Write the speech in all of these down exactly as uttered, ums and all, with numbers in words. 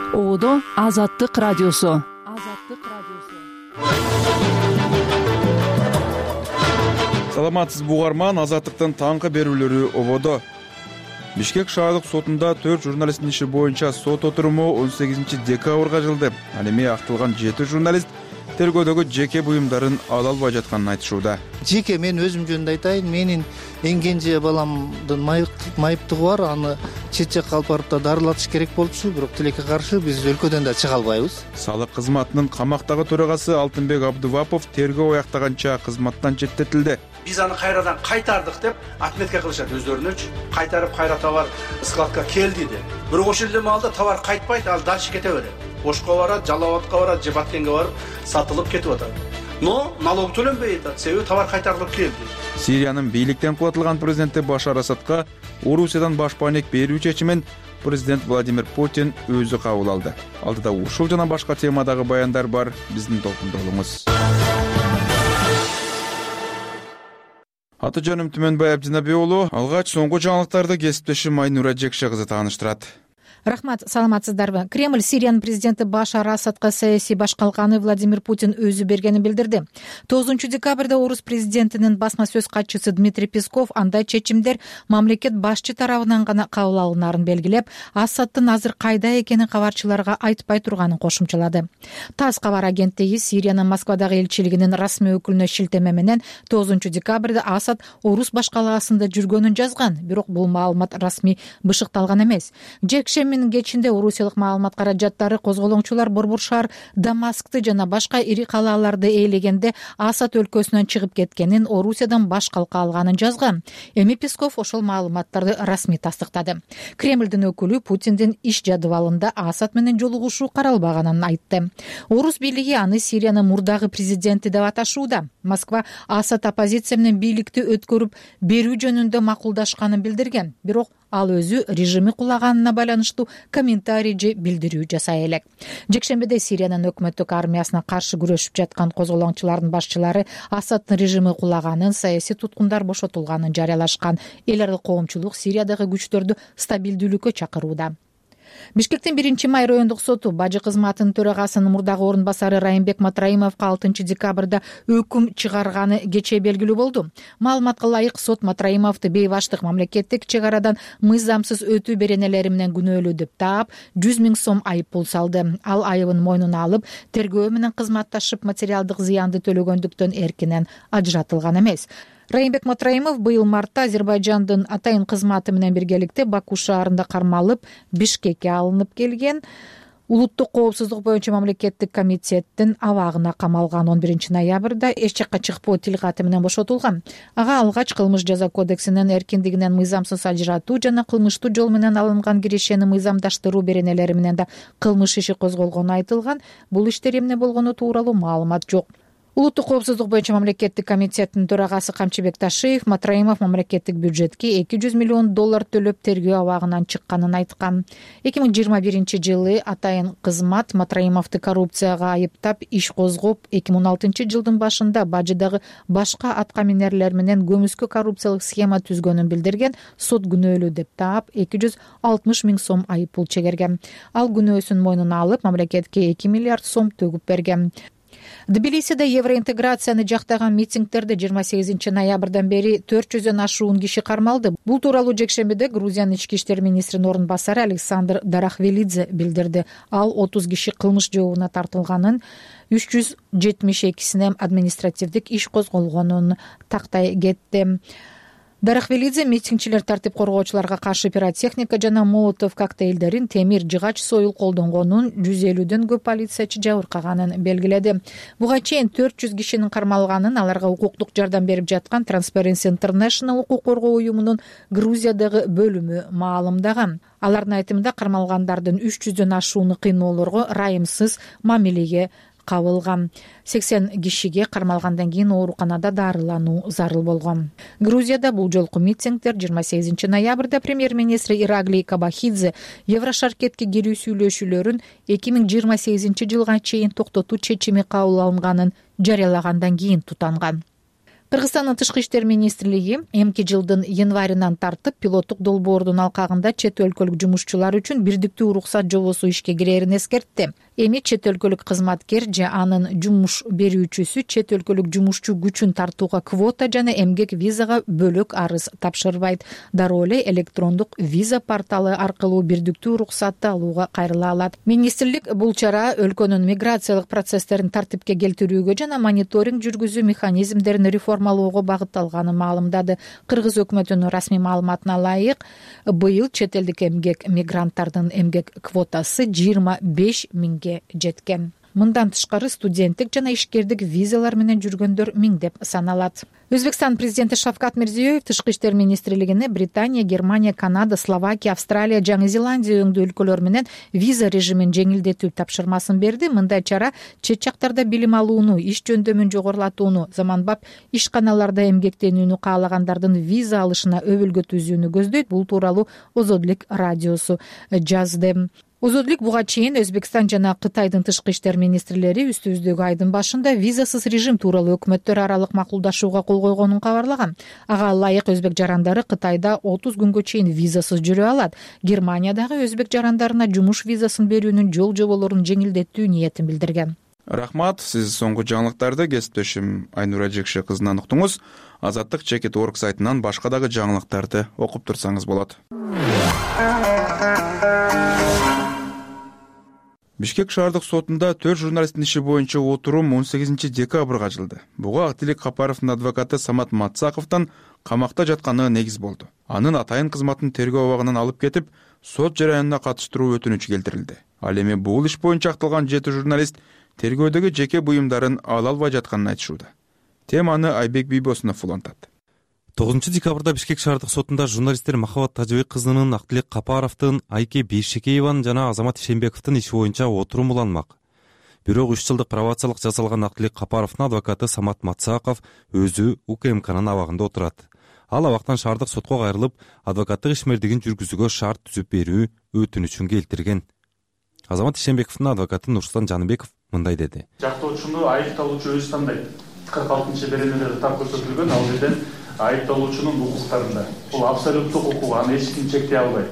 Оодо Азаттык радиосу. Саламатсыз бугарман, Азаттыктын таңкы берүүлөрү ободо. Бишкек шаардык сотунда төрт журналисттин иши боюнча сот отуруму он сегизинчи декабрга жылды. Ал эми актылган жети журналист тергөөдөгү жеке буюмдарын ала албай жатканын айтышууда. Жеке мен өзүм жөнүндө айтайын, менин эң кенже баламдын майыптыгы бар, аны чет жакка алып барып да дарылатыш керек болчу, бирок тилекке каршы биз өлкөдөн да чыга албайбыз. Салык кызматынын камактагы төрагасы Алтынбек Абдывапов тергөө аяктаганча кызматтан четтетилди. Биз аны кайрадан кайтардык деп отметка кылышат өздөрүнөчү. Кайтарып кайра товар складка келди деп. Бирок ошол эле маалда товар кайтпайт, ал дальше кете берет. Ошко барат, Жалал-Абадка барат, же Баткенге барып сатылып кетип атат. Но налог төлөнбөй атат, себеби товар кайтарылып келди. Сириянын бийликтен кулатылган президенти Башар Асадка Орусиядан баш пайнек берүү чечимин президент Владимир Путин өзү кабыл алды. Алдыда ушул жана башка темадагы баяндар бар, биздин толкунда болуңуз. Аты жөнүм Түмөнбай Абдинабек уулу. Алгач соңку жаңылыктарды кесиптешим Айнура Жекше кызы тааныштырат. Рахмат, саламатсыздарбы? Кремль Сириянын президенти Башар Асадка саясий башкалканы Владимир Путин өзү бергенин билдирди. тогузунчу декабрда орус президентинин басма сөз катчысы Дмитрий Песков андай чечимдер мамлекет башчы тарабынан гана кабыл алынарын белгилеп, Асаддын азыр кайда экенин кабарчыларга айтпай турганын кошумчалады. ТАСС кабар агенттиги Сириянын Москвадагы элчилигинин расмий өкүлүнө шилтеме менен тогузунчу декабрда Асад орус башкаласында жүргөнүн жазган, бирок бул маалымат расмий бышыкталган эмес. Жекшемин кечинде орусиялык маалымат каражаттары козголоңчулар Борбор шаар Дамаскты жана башка ири калааларды ээлегенде Асад өлкөсүнөн чыгып кеткенин, Орусиядан баш калка алганын жазган. Эми Песков ошол маалыматтарды расмий тастыктады. Кремлдин өкүлү Путиндин иш жадыбалында Асад менен жолугушуу каралбаганын айтты. Орус бийлиги аны Сириянын мурдагы президенти деп аташууда. Москва Асад оппозиция менен бийликти өткөрүп берүү жөнүндө макулдашканын билдирген, бирок ал өзү режими кулаганына байланыштуу комментарий же билдирүү жасай элек. Жекшембиде Сириянын өкмөттүк армиясына каршы күрөшүп жаткан козголоңчулардын башчылары Асаддын режими кулаганын, саясий туткундар бошотулганын жарыялашкан. Эл аралык коомчулук Сириядагы күчтөрдү стабилдүүлүккө чакырууда. Бишкектин биринчи май райондук соту бажы кызматынын төрагасынын мурдагы орун басары Райымбек Матраимовго алтынчы декабрда өкүм чыгарганы кечээ белгилүү болду. Маалыматка ылайык, сот Матраимовду бейбаштык, мамлекеттик чек арадан мыйзамсыз өтүү беренелери менен күнөөлүү деп таап, жүз миң сом айып пул салды. Ал айыбын мойнуна алып, тергөө менен кызматташып материалдык зыянды төлөгөндүктөн эркинен ажыратылган эмес. Райымбек Матраимов быйыл мартта Азербайжандын атайын кызматы менен биргеликте Баку шаарында кармалып, Бишкекке алынып келген. Улуттук коопсуздук боюнча мамлекеттик комитеттин абагына камалган. он биринчи ноябрда эч жакка чыкпоо тилкаты менен бошотулган. Ага алгач кылмыш жаза кодексинин эркиндигинен мыйзамсыз ажыратуу жана кылмыштуу жол менен алынган кирешени мыйзамдаштыруу беренелери менен да кылмыш иши козголгону айтылган. Бул иштер эмне болгону тууралуу маалымат жок. Улуттук коопсуздук боюнча мамлекеттик комитеттин төрагасы Камчыбек Ташиев Матраимов мамлекеттик бюджетке эки жүз миллион доллар төлөп тергөө абагынан чыкканын айткан. эки миң жыйырма биринчи жылы атайын кызмат Матраимовду коррупцияга айыптап иш козгоп, эки миң он алтынчы жылдын башында бажыдагы башка атка минерлер менен көмүскө коррупциялык схема түзгөнүн билдирген. Сот күнөөлүү деп таап, эки жүз алтымыш миң сом айып пул чегерген. Ал күнөөсүн мойнуна алып, мамлекетке эки миллиард сом төгүп берген. Тбилисиде евроинтеграцияны жактаган митингтерде жыйырма сегизинчи ноябрдан бери төрт жүздөн ашуун киши кармалды. Бул тууралуу жекшембиде Грузиянын ички иштер министринин орун басары Александр Дарахвелидзе билдирди. Ал отуз киши кылмыш жообуна тартылганын, үч жүз жетимиш экисине административдик иш козголгонун тактай кетти. Дарахвелидзе митингчилер тартип коргоочуларга каршы пиротехника жана молотов коктейлдерин, темир жыгач, союл колдонгонун, жүз элүүдөн көп полициячы жабыркаганын белгиледи. Буга чейин төрт жүз кишинин кармалганын, аларга укуктук жардам берип жаткан Transparency International укук коргоо уюмунун Грузиядагы бөлүмү маалымдаган. Алардын айтымында кармалгандардын үч жүздөн ашууну кыйноолорго, райымсыз мамилеге кабылган. сексен кишиге кармалгандан кийин ооруканада дарылануу зарыл болгон. Грузияда бул жолку митингдер жыйырма сегизинчи ноябрда премьер-министри Ираглий Кабахидзе Еврошаркетке кирүү сүйлөшүүлөрүн эки миң жыйырма сегизинчи жылга чейин токтотуу чечими кабыл алынганын жарыялагандан кийин тутанган. Кыргызстандын Тышкы иштер министрлиги эмки жылдын январынан тартып пилоттук долбоордун алкагында чет өлкөлүк жумушчулар үчүн бирдиктүү уруксат жобосу ишке кирерин эскертти. Эми чет өлкөлүк кызматкер же анын жумуш берүүчүсү чет өлкөлүк жумушчу күчүн тартууга квота жана эмгек визага бөлөк арыз тапшырбайт. Дароо эле электрондук виза порталы аркылуу бирдиктүү уруксатты алууга кайрыла алат. Министрлик бул чара өлкөнүн миграциялык процесстерин тартипке келтирүүгө жана мониторинг жүргүзүү механизмдерин реформалоого багытталганын маалымдады. Кыргыз өкмөтүнүн расмий маалыматына ылайык, быйыл чет элдик эмгек мигранттардын эмгек квотасы жыйырма беш миңге жеткен. Мындан тышкары студенттик жана ишкердик визалар менен жүргөндөр миңдеп саналат. Өзбекстан президенти Шавкат Мирзиёев Тышкы иштер министрлигине Британия, Германия, Канада, Словакия, Австралия, Жаңы Зеландия өңдүү өлкөлөр менен виза режимин жеңилдетүү тапшырмасын берди. Мындай чара чет жактарда билим алууну, иш жөндөмүн жогорулатууну, заманбап ишканаларда эмгектенүүнү каалагандардын виза алышына өбөлгө түзүүнү көздөйт. Бул тууралуу Озодлик радиосу жазды. Озодлик буга чейин Өзбекстан жана Кытайдын тышкы иштер министрлери үстүбүздөгү айдын башында визасыз режим тууралуу өкмөттөр аралык макулдашууга кол койгонун кабарлаган. Ага ылайык өзбек жарандары Кытайда отуз күнгө чейин визасыз жүрө алат. Германия дагы өзбек жарандарына жумуш визасын берүүнүн жол жоболорун жеңилдетүү ниетин билдирген. Рахмат, сиз соңку жаңылыктарды кесиптешим Айнура Жекше кызынан уктуңуз. Азаттык чекит точка орг сайтынан башка дагы жаңылыктарды окуп турсаңыз болот. Бишкек шаардык сотунда төрт журналисттин иши боюнча отурум он сегизинчи декабрга ачылды. Буга Актилик Капаровдун адвокаты Самат Матсаковдун камакта жатканы негиз болду. Анын атайын кызматын тергөө абагынан алып кетип, сот жараянына катыштыруу өтүнүчү келтирилди. Ал эми бул иш боюнча акталган жети журналист тергөөдөгү жеке буюмдарын ала албай жатканын айтышууда. Теманы Айбек Бийбосунов улантат. тогузунчу декабрда Бишкек шаардык сотунда журналисттер Махабат Тажыбек кызынын, Актилик Капаровдун, Айке Бейшекееванын жана Азамат Ишенбековдун иши боюнча отурум уланмак. Бирок үч жылдык пробациялык жасалган Актилик Капаровдун адвокаты Самат Матсаков өзү УКМКнын абагында отурат. Ал абактан шаардык сотко кайрылып, адвокаттык ишмердигин жүргүзүүгө шарт түзүп берүү өтүнүчүн келтирген. Азамат Ишенбековдун адвокаты Нурсултан Жаныбеков мындай деди. Жактоочуну айыпталуучу өзү тандайт. кырк алтынчы беренелерде так көрсөтүлгөн, ал жерден айыпталуучунун укуктарында. Бул абсолюттук укук, аны эч ким чектей албайт.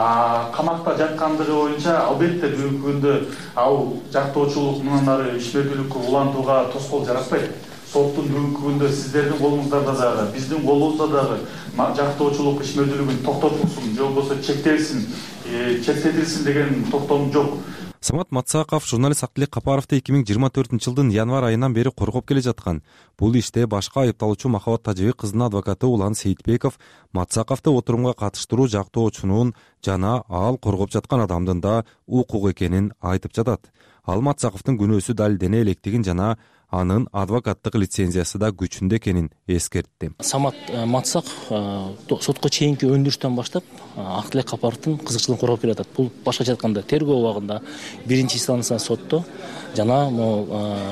А камакта жаткандыгы боюнча албетте бүгүнкү күндө ал жактоочулук мындан ары ишмердүүлүккө улантууга тоскоол жаратпайт. Соттун бүгүнкү күндө сиздердин колуңуздарда дагы, биздин колубузда дагы жактоочулук ишмердүүлүгүн токтотулсун, же болбосо чектелсин, чектетилсин деген токтом жок. Самат Матсаков журналист Актилик Капаровду эки миң жыйырма төртүнчү жылдын январь айынан бери коргоп келе жаткан. Бул иште башка айыпталуучу Махабат Тажыбек кызынын адвокаты Улан Сейитбеков Матсаковду отурумга катыштыруу жактоочунун жана ал коргоп жаткан адамдын да укук экенин айтып жатат. Ал Матсаковдун күнөөсү далилдене электигин жана анын адвокаттык лицензиясы да күчүндө экенин эскертти. Самат Матсаков сотко чейинки өндүрүштөн баштап Актилик Капаровдун кызыкчылыгын коргоп келе жатат. Бул башкача айтканда тергөө убагында биринчи инстанция сотто жана могу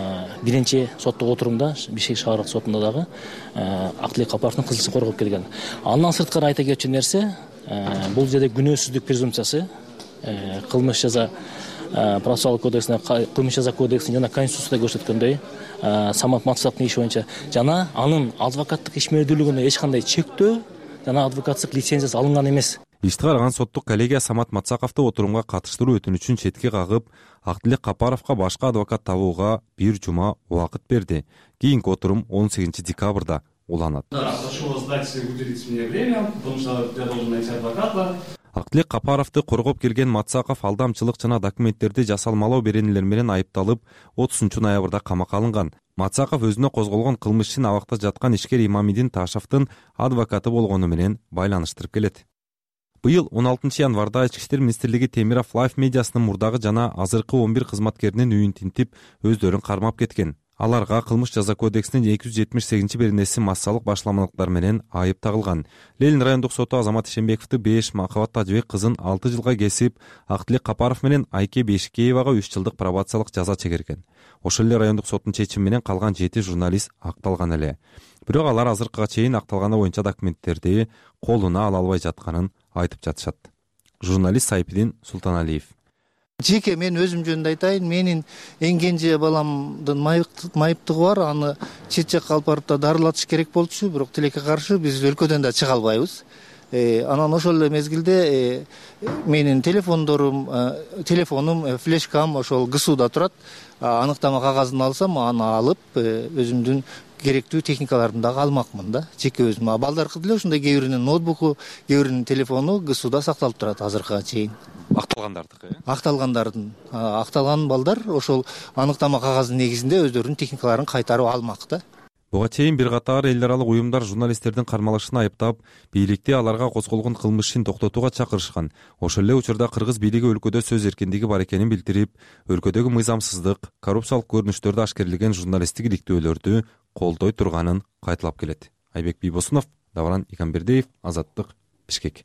биринчи соттук отурумда Бишкек шаардык сотунда дагы Актилик Капаровдун кызыкчылыгын коргоп келген. Андан сырткары айта кетчү нерсе, бул жерде күнөөсүздүк презумпциясы, кылмыш жаза процессуалдык кодексине, кылмыш жаза кодексине жана конституцияда көрсөткөндөй Самат Матсаковдун иши боюнча жана анын адвокаттык ишмердүүлүгүнө эч кандай чектөө жана адвокаттык лицензиясы алынган эмес. Ишти караган соттук коллегия Самат Матсаковду отурумга катыштыруу өтүнүчүн четке кагып, Актилик Капаровго башка адвокат табууга бир жума убакыт берди. Кийинки отурум он сегизинчи декабрда уланат. Актилик Капаровду коргоп келген Матсаков алдамчылык жана документтерди жасалмалоо беренелер менен айыпталып, отузунчу ноябрда камакка алынган. Матсаков өзүнө козголгон кылмыш ишин абакта жаткан ишкер Имамидин Ташевдин адвокаты болгону менен байланыштырып келет. Быйыл он алтынчы январда Ички иштер министрлиги Темиров Лайф медиасынын мурдагы жана азыркы он бир кызматкеринин үйүн тинтип, өздөрүн кармап кеткен. Аларга кылмыш жаза кодексинин эки жүз жетимиш сегизинчи беренеси массалык башламалыктар менен айып тагылган. Ленин райондук соту Азамат Ишенбековду беш, Махабат Тажыбек кызын алты жылга кесип, Актилик Капаров менен Айке Бейшекеевага үч жылдык пробациялык жаза чегерген. Ошол эле райондук соттун чечими менен калган жети журналист акталган эле. Бирок алар азыркыга чейин акталганы боюнча документтерди колуна ала албай жатканын айтып жатышат. Журналист Сайпидин Султаналиев. Жеке мен өзүм жөнүндө айтайын, менин эң кенже баламдын майыптыгы бар, аны чет жакка алып барып да дарылатыш керек болчу, бирок тилекке каршы биз өлкөдөн да чыга албайбыз. Анан ошол эле мезгилде менин телефондорум, телефонум, флешкам ошол ГСУда турат. Аныктама кагазын алсам, аны алып өзүмдүн керектүү техникаларын дагы алмакмын да, жеке өзүм. А балдаркы деле ушундай кээ биринин ноутбуку, кээ биринин телефону ГСУда сакталып турат азыркыга чейин. Акталгандардыкы, э? Акталгандардын, акталган балдар ошол аныктама кагазынын негизинде өздөрүнүн техникаларын кайтарып алмак да. Буга чейин бир катар эл аралык уюмдар журналисттердин кармалышын айыптап, бийликти аларга козголгон кылмыш ишин токтотууга чакырышкан. Ошол эле учурда кыргыз бийлиги өлкөдө сөз эркиндиги бар экенин билдирип, өлкөдөгү мыйзамсыздык, коррупциялык көрүнүштөрдө ашкерилген журналисттик иликтөөлөрдү колдой турганын кайталап келет. Айбек Бийбосунов, Давран Иканбердиев, Азаттык, Бишкек.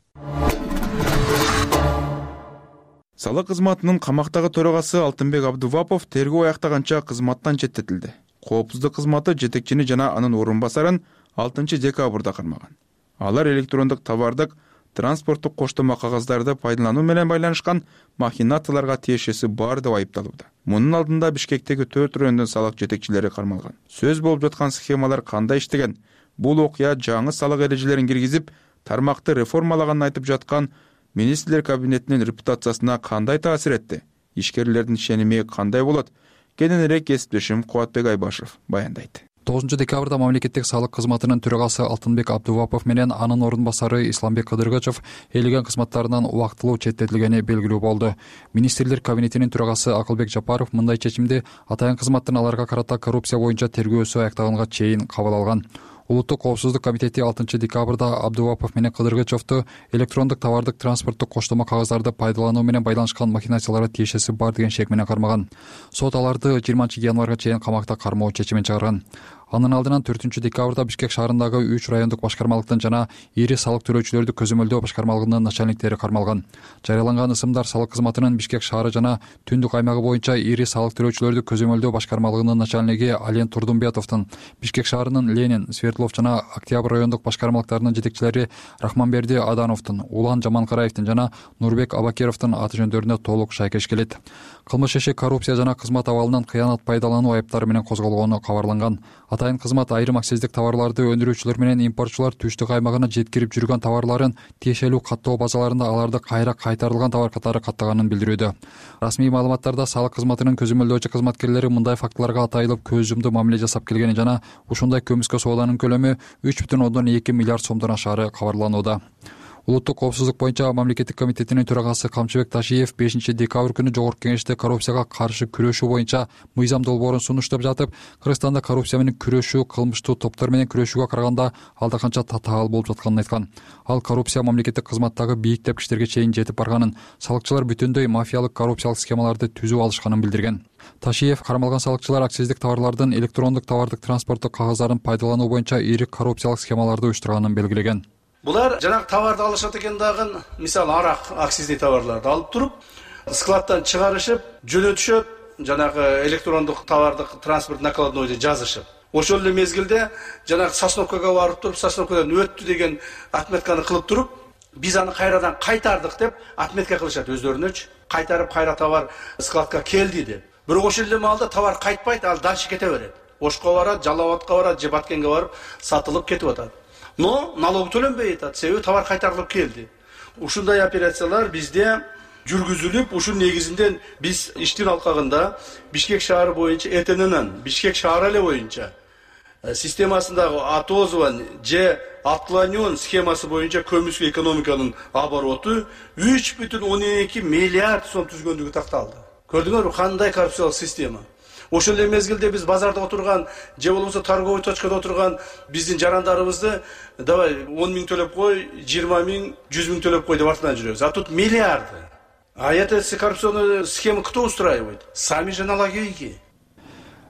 Салык кызматынын камактагы төрагасы Алтынбек Абдувапов тергөө аяктаганча кызматтан четтетилди. Коопсуздук кызматы жетекчини жана анын орун басарын алтынчы декабрда кармаган. Алар электрондук товардык, транспорттук коштомо кагаздарды пайдалануу менен байланышкан махинацияларга тиешеси бар деп айыпталууда. Мунун алдында Бишкектеги төрт райондун салык жетекчилери кармалган. Сөз болуп жаткан схемалар кандай иштеген? Бул окуя жаңы салык эрежелерин киргизип, тармакты реформалаганын айтып жаткан министрлер кабинетинин репутациясына кандай таасир этти? Ишкерлердин ишеними кандай болот? Кененирээк кесиптешим Кубатбек Айбашев баяндайт. тогузунчу декабрда мамлекеттик салык кызматынын төрагасы Алтынбек Абдувапов менен анын орун басары Исламбек Кыдыргычев элеген кызматтарынан убактылуу четтетилгени белгилүү болду. Министрлер кабинетинин төрагасы Акылбек Жапаров мындай чечимди атайын кызматтын аларга карата коррупция боюнча тергөөсү аяктаганга чейин кабыл алган. Улуттук коопсуздук комитети алтынчы декабрда Абдувапов менен Кыдыргычевду электрондук товардык, транспорттук коштомо кагаздарды пайдалануу менен байланышкан махинацияларга тиешеси бар деген шек менен кармаган. Сот аларды жыйырманчы январга чейин камакта кармоо чечимин чыгарган. Анын алдынан төртүнчү декабрда Бишкек шаарындагы үч райондук башкармалыктын жана ири салык төлөөчүлөрдү көзөмөлдөө башкармалыгынын начальниктери кармалган. Жарыяланган ысымдар салык кызматынын Бишкек шаары жана түндүк аймагы боюнча ири салык төлөөчүлөрдү көзөмөлдөө башкармалыгынын начальниги Ален Турдумбетовдун, Бишкек шаарынын Ленин, Свердлов жана Октябрь райондук башкармалыктарынын жетекчилери Рахманберди Адановдун, Улан Жаманкараевдин жана Нурбек Абакировдун аты жөндөрүнө толук шайкеш келет. Кылмыш иши коррупция жана кызмат абалынан кыянат пайдалануу айыптары менен козголгону кабарланган. Атайын кызмат айрым акциздик товарларды өндүрүүчүлөр менен импортчулар түштүк аймагына жеткирип жүргөн товарларын тиешелүү каттоо базаларында аларды кайра кайтарылган товар катары каттаганын билдирүүдө. Расмий маалыматтарда салык кызматынын көзөмөлдөөчү кызматкерлери мындай фактыларга атайылып көз жумду мамиле жасап келгени жана ушундай көмүскө сооданын көлөмү үч бүтүн ондон эки миллиард сомдон ашаары кабарланууда. Улуттук коопсуздук боюнча мамлекеттик комитетинин төрагасы Камчыбек Ташиев бешинчи декабрь күнү жогорку кеңеште коррупцияга каршы күрөшүү боюнча мыйзам долбоорун сунуштап жатып, Кыргызстанда коррупция менен күрөшүү кылмыштуу топтор менен күрөшүүгө караганда алда канча татаал болуп жатканын айткан. Ал коррупция мамлекеттик кызматтагы бийик тепкичтерге чейин жетип барганын, салыкчылар бүтүндөй мафиялык коррупциялык схемаларды түзүп алышканын билдирген. Ташиев кармалган салыкчылар акциздик товарлардын электрондук товардык, транспорттук кагаздарын пайдалануу боюнча ири коррупциялык схемаларды уюштурганын белгилеген. Булар жанагы товарды алышат экен дагы, мисалы арак, акцизный товарларды алып туруп, складтан чыгарышып, жөнөтүшөт, жанагы электрондук товардык, транспорт накладнойду жазышып. Ошол эле мезгилде жанагы Сосновкага барып туруп, Сосновкадан өттү деген отметканы кылып туруп, биз аны кайрадан кайтардык деп отметка кылышат өздөрүнөчү. Кайтарып кайра товар складка келди деп. Бирок ошол эле маалда товар кайтпайт, ал дальше кете берет. Ошко барат, Жалал-Абадка барат, же Баткенге барып сатылып кетип атат. Но налог төлөнбөй атат, себеби товар кайтарылып келди. Ушундай операциялар бизде жүргүзүлүп, ушун негизинде биз иштин алкагында Бишкек шаары боюнча Э Т Н'нен Бишкек шаары эле боюнча системасындагы отозван же отклонен схемасы боюнча көмүскө экономиканын обороту үч бүтүн ондон эки миллиард сом түзгөндүгү такталды. Көрдүңөрбү кандай коррупциялык система? Ошол эле мезгилде биз базарда отурган, же болбосо торговый точкада отурган биздин жарандарыбызды давай он миң төлөп кой, жыйырма миң, жүз миң төлөп кой деп артынан жүрөбүз. А тут миллиарды. А эта коррупционная схема кто устраивает? Сами же налоговики.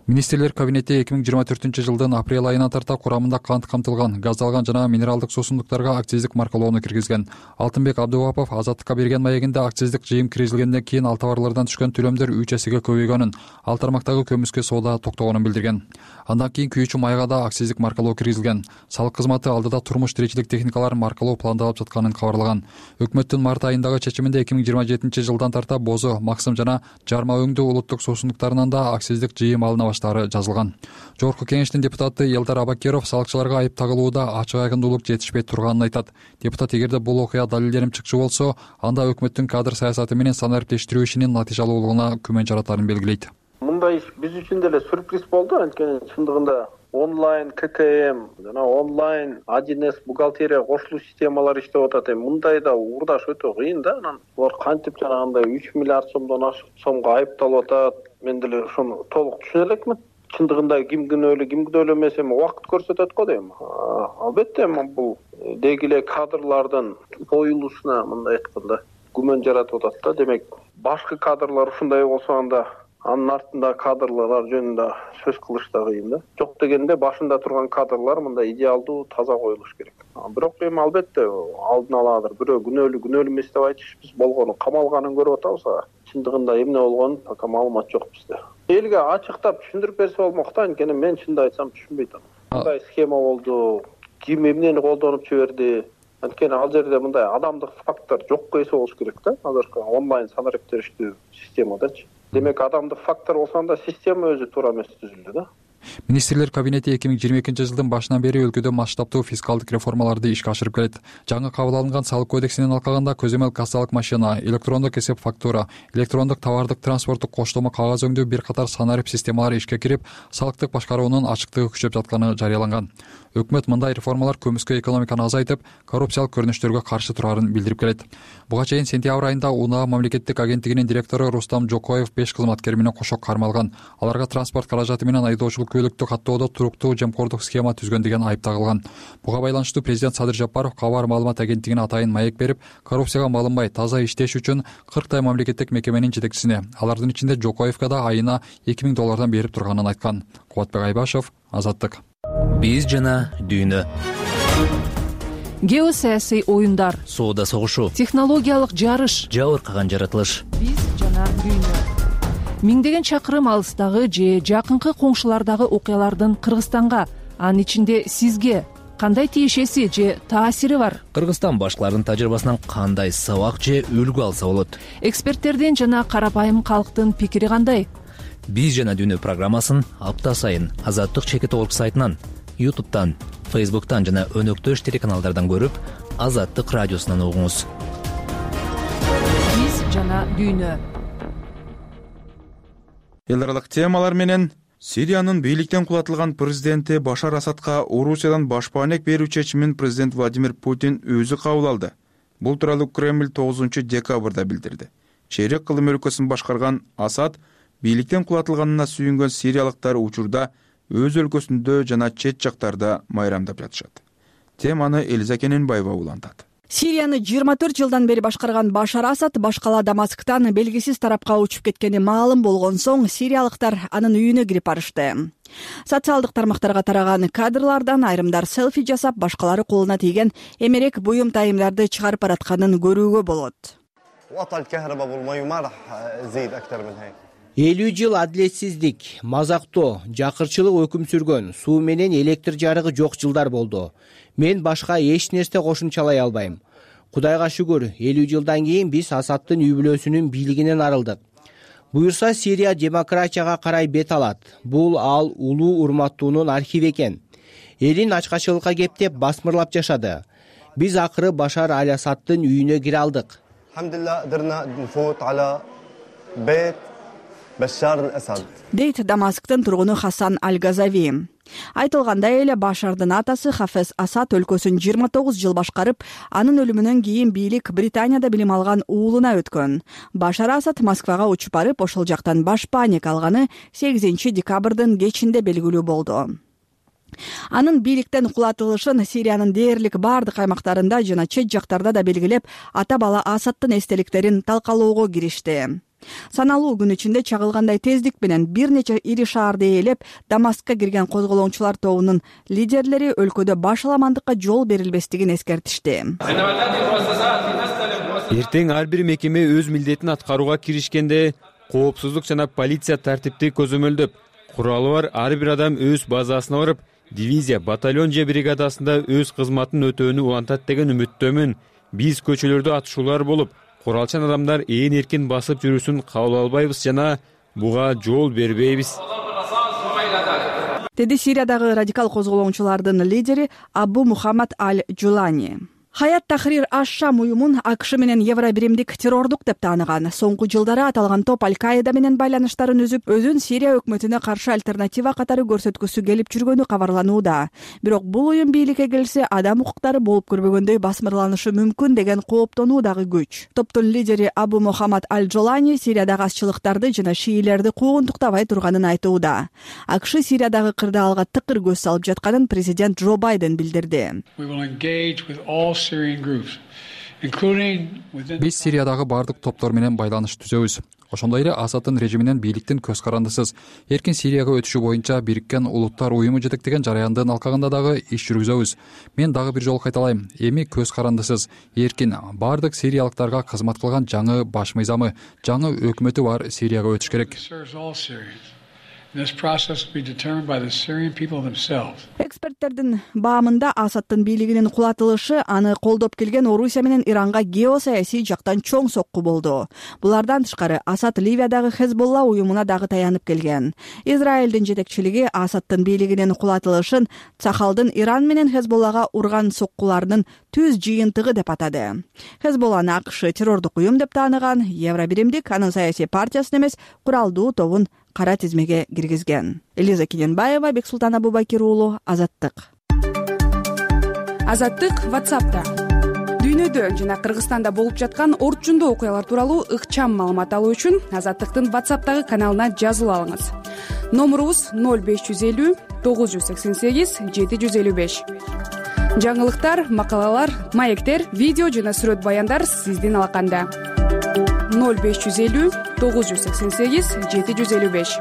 Министрлер кабинети эки миң жыйырма төртүнчү жылдын апрель айынан тарта курамында кант камтылган, газдалган жана минералдык суусундуктарга акциздик маркалоону киргизген. Алтынбек Абдувапов Азаттыкка берген маегинде акциздик жыйым киргизилгенден кийин ал товарлардан түшкөн төлөмдөр үч эсеге көбөйгөнүн, ал тармактагы көмүскө соода токтогонун билдирген. Андан кийин күйүүчү майга да акциздик маркалоо киргизилген. Салык кызматы алдыда турмуш тиричилик техникаларын маркалоо пландалып жатканын кабарлаган. Өкмөттүн март айындагы чечиминде эки миң жыйырма жетинчи жылдан тарта бозу, максым жана жарма өңдүү улуттук суусундуктарынан да акциздик жыйым алына баштаары жазылган. Жогорку кеңештин депутаты Элдар Абакеров салыкчыларга айып тагылууда ачык айкындуулук жетишпей турганын айтат. Депутат эгерде бул окуя далилденим чыкчу болсо, анда өкмөттүн кадр саясаты менен санариптештирүү ишинин натыйжалуулугуна күмөн жаратарын белгилейт. Мындай иш биз үчүн деле сюрприз болду, анткени чындыгында онлайн ка ка эм жана онлайн один эс бухгалтерия кошулуу системалар иштеп атат. Эми мындайда уурдаш өтө кыйын да. Анан булар кантип жанагындай үч миллиард сомдон ашык сомго айыпталып атат. Мен деле ошону толук түшүнө элекмин. Чындыгында ким күнөөлүү, ким күнөөлүү эмес, эми убакыт көрсөтөт го дейм. Албетте бул деги эле кадрлардын коюлушуна мындай айтканда күмөн жаратып атат да. Демек, башкы кадрлар ушундай болсо анда анын артында кадрлар жөнүндө сөз кылыш да кыйын да. Жок дегенде башында турган кадрлар мындай идеалдуу, таза коюлуш керек. Бирок эми албетте алдын алаадыр бирөө күнөөлүү, күнөөлүү эмес деп айтышпыз, болгону камалганын көрүп атабыз. Чындыгында эмне болгонун пока маалымат жок бизде. Элге ачыктап түшүндүрүп берсе болмок да, анткени мен чынды айтсам түшүнбөй атам. Мындай схема болду, ким эмнени колдонуп жиберди. Анткени ал жерде мындай адамдык фактор жокко эсе болуш керек да. Азыркы онлайн санариптештирүү системадачы. Демек, адамдык фактор болсо анда система өзү туура эмес түзүлдү да. Министрлер кабинети эки миң жыйырма экинчи жылдын башынан бери өлкөдө масштабтуу фискалдык реформаларды ишке ашырып келет. Жаңы кабыл алынган салык кодексинен алкаганда көзөмөл кассалык машина, электрондук эсеп фактура, электрондук товардык транспорттук коштомо кагаз өңдүү бир катар санарип системалары ишке кирип, салыктык башкаруунун ачыктыгы күчөп жатканы жарыяланган. Өкмөт мындай реформалар көмүскө экономиканы азайтып, коррупциялык көрүнүштөргө каршы турарын билдирип келет. Буга чейин сентябрь айында УНА мамлекеттик агенттигинин директору Рустам Жокоев беш кызматкер менен кошо кармалган. Аларга транспорт каражаты менен айдоочулук көлүктү каттоодо туруктуу жемкордук схема түзгөн деген айып тагылган. Буга байланыштуу президент Садыр Жапаров кабар маалымат агенттигине атайын маек берип, коррупцияга малынбай таза иштеш үчүн кырктай мамлекеттик мекеменин жетекчисине, алардын ичинде Жокоевка да айына эки миң доллардан берип турганын айткан. Кубатбек Айбашев, Азаттык. Биз жана дүйнө. Геосаясий оюндар, соода согушу, технологиялык жарыш, жабыркаган жаратылыш. Биз жана дүйнө. Миңдеген чакырым алыстагы же жакынкы коңшулардагы окуялардын Кыргызстанга, анын ичинде сизге кандай тиешеси же таасири бар? Кыргызстан башкаларынын тажрыйбасынан кандай сабак же үлгү алса болот? Эксперттердин жана карапайым калктын пикири кандай? Биз жана дүйнө программасын апта сайын Азаттык чекит орг сайтынан, ютубтан, фейсбуктан жана өнөктөш телеканалдардан көрүп, Азаттык радиосунан угуңуз. Биз жана дүйнө. Эл аралык темалар менен Сириянын бийликтен кулатылган президенти Башар Асадка Орусиядан башпаанек берүү чечимин президент Владимир Путин өзү кабыл алды. Бул тууралуу Кремль тогузунчу декабрда билдирди. Чейрек кылым өлкөсүн башкарган Асад бийликтен кулатылганына сүйүнгөн сириялыктар учурда өз өлкөсүндө жана чет жактарда майрамдап жатышат. Теманы Элиза Кененбаева улантат. Сирияны жыйырма төрт жылдан бери башкарган Башар Асад башкала Дамасктан белгисиз тарапка учуп кеткени маалым болгон соң сириялыктар анын үйүнө кирип барышты. Социалдык тармактарга тараган кадрлардан айрымдар селфи жасап, башкалары колуна тийген эмерек буюм тайымдарды чыгарып баратканын көрүүгө болот. элүү жыл адилетсиздик, мазактоо, жакырчылык өкүм сүргөн, суу менен электр жарыгы жок жылдар болду. Мен башка эч нерсе кошумчалай албайм. Кудайга шүгүр, элүү жылдан кийин биз Асадтын үй бүлөсүнүн бийлигинен арылдык. Буюрса Сирия демократияга карай бет алат. Бул ал улуу урматтуунун архиви экен. Элин ачкачылыкка кептеп басмырлап жашады. Биз акыры Башар Асадтын үйүнө кире алдык. Дейт Дамасктын тургуну Хасан Аль-Газави. Айтылгандай эле Башардын атасы Хафез Асад өлкөсүн жыйырма тогуз жыл башкарып, анын өлүмүнөн кийин бийлик Британияда билим алган уулуна өткөн. Башар Асад Москвага учуп барып, ошол жактан башпаанек алганы сегизинчи декабрдын кечинде белгилүү болду. Анын бийликтен кулатылышын Сириянын дээрлик бардык аймактарында жана чет жактарда да белгилеп, ата бала Асадтын эстеликтерин талкалоого киришти. Саналуу күн ичинде чагылгандай тездик менен бир нече ири шаарды ээлеп Дамаскка кирген козголоочулар тобунун лидерлери өлкөдө башаламандыкка жол берилбестигин эскертишти. Эртең ар бир мекеме өз милдетин аткарууга киришкенде коопсуздук жана полиция тартипти көзөмөлдөп, куралы бар ар бир адам өз базасына барып, дивизия, батальон же бригадасында өз кызматын өтөөнү улантат деген үмүттөмүн. Биз көчөлөрдө атышуулар болуп, куралчан адамдар ээн эркин басып жүрүүсүн кабыл албайбыз жана буга жол бербейбиз. Деди Сириядагы радикал козголоочулардын лидери Абу Мухаммад Аль-Джулани. Хаят Тахрир аш-Шам уюмун АКШ менен Евробиримдик террордук деп тааныган. Соңку жылдары аталган топ Аль-Каида менен байланыштарын үзүп, өзүн Сирия өкмөтүнө каршы альтернатива катары көрсөткүсү келип жүргөнү кабарланууда. Бирок бул уюм бийликке келсе, адам укуктары болуп көрбөгөндөй басмырланышы мүмкүн деген кооптонуу дагы күч. Топтун лидери Абу Мухаммад Аль-Джолани Сириядагы азчылыктарды жана шиилерди куугунтуктабай турганын айтууда. АКШ Сириядагы кырдаалга тыкыр көз салып жатканын президент Джо Байден билдирди. Биз Сириядагы бардык топтор менен байланыш түзөбүз. Ошондой эле Асаддын режиминен бийликтин көз карандысыз эркин Сирияга өтүшү боюнча Бириккен Улуттар уюму жетектеген жараяндын алкагында дагы иш жүргүзөбүз. Мен дагы бир жолу кайталайм, эми көз карандысыз эркин бардык сириялыктарга кызмат кылган жаңы баш мыйзамы, жаңы өкмөтү бар Сирияга өтүш керек. Эксперттердин баамында Асаддын бийлигинин кулатылышы аны колдоп келген Орусия менен Иранга геосаясий жактан чоң сокку болду. Булардан тышкары Асад Ливиядагы Хезболла уюмуна дагы таянып келген. Израилдин жетекчилиги Асаддын бийлигинин кулатылышын Цахалдын Иран менен Хезболлага урган соккуларынын түз жыйынтыгы деп атады. Хезболланы АКШ террордук уюм деп тааныган, Евробиримдик анын саясий партиясын эмес, куралдуу тобун кара тизмеге киргизген. Элиза Кененбаева, Бексултан Абубакир уулу, Азаттык. Азаттык WhatsApp'та. Дүйнөдө жана Кыргызстанда болуп жаткан орчундуу окуялар тууралуу ыкчам маалымат алуу үчүн Азаттыктын WhatsApp'тагы каналына жазылып алыңыз. Номурубуз ноль беш жүз элүү тогуз жүз сексен сегиз жети жүз элүү беш. Жаңылыктар, макалалар, маектер, видео жана сүрөт баяндар сиздин алаканда. ноль беш жүз элүү тогуз жүз сексен сегиз жети жүз элүү беш.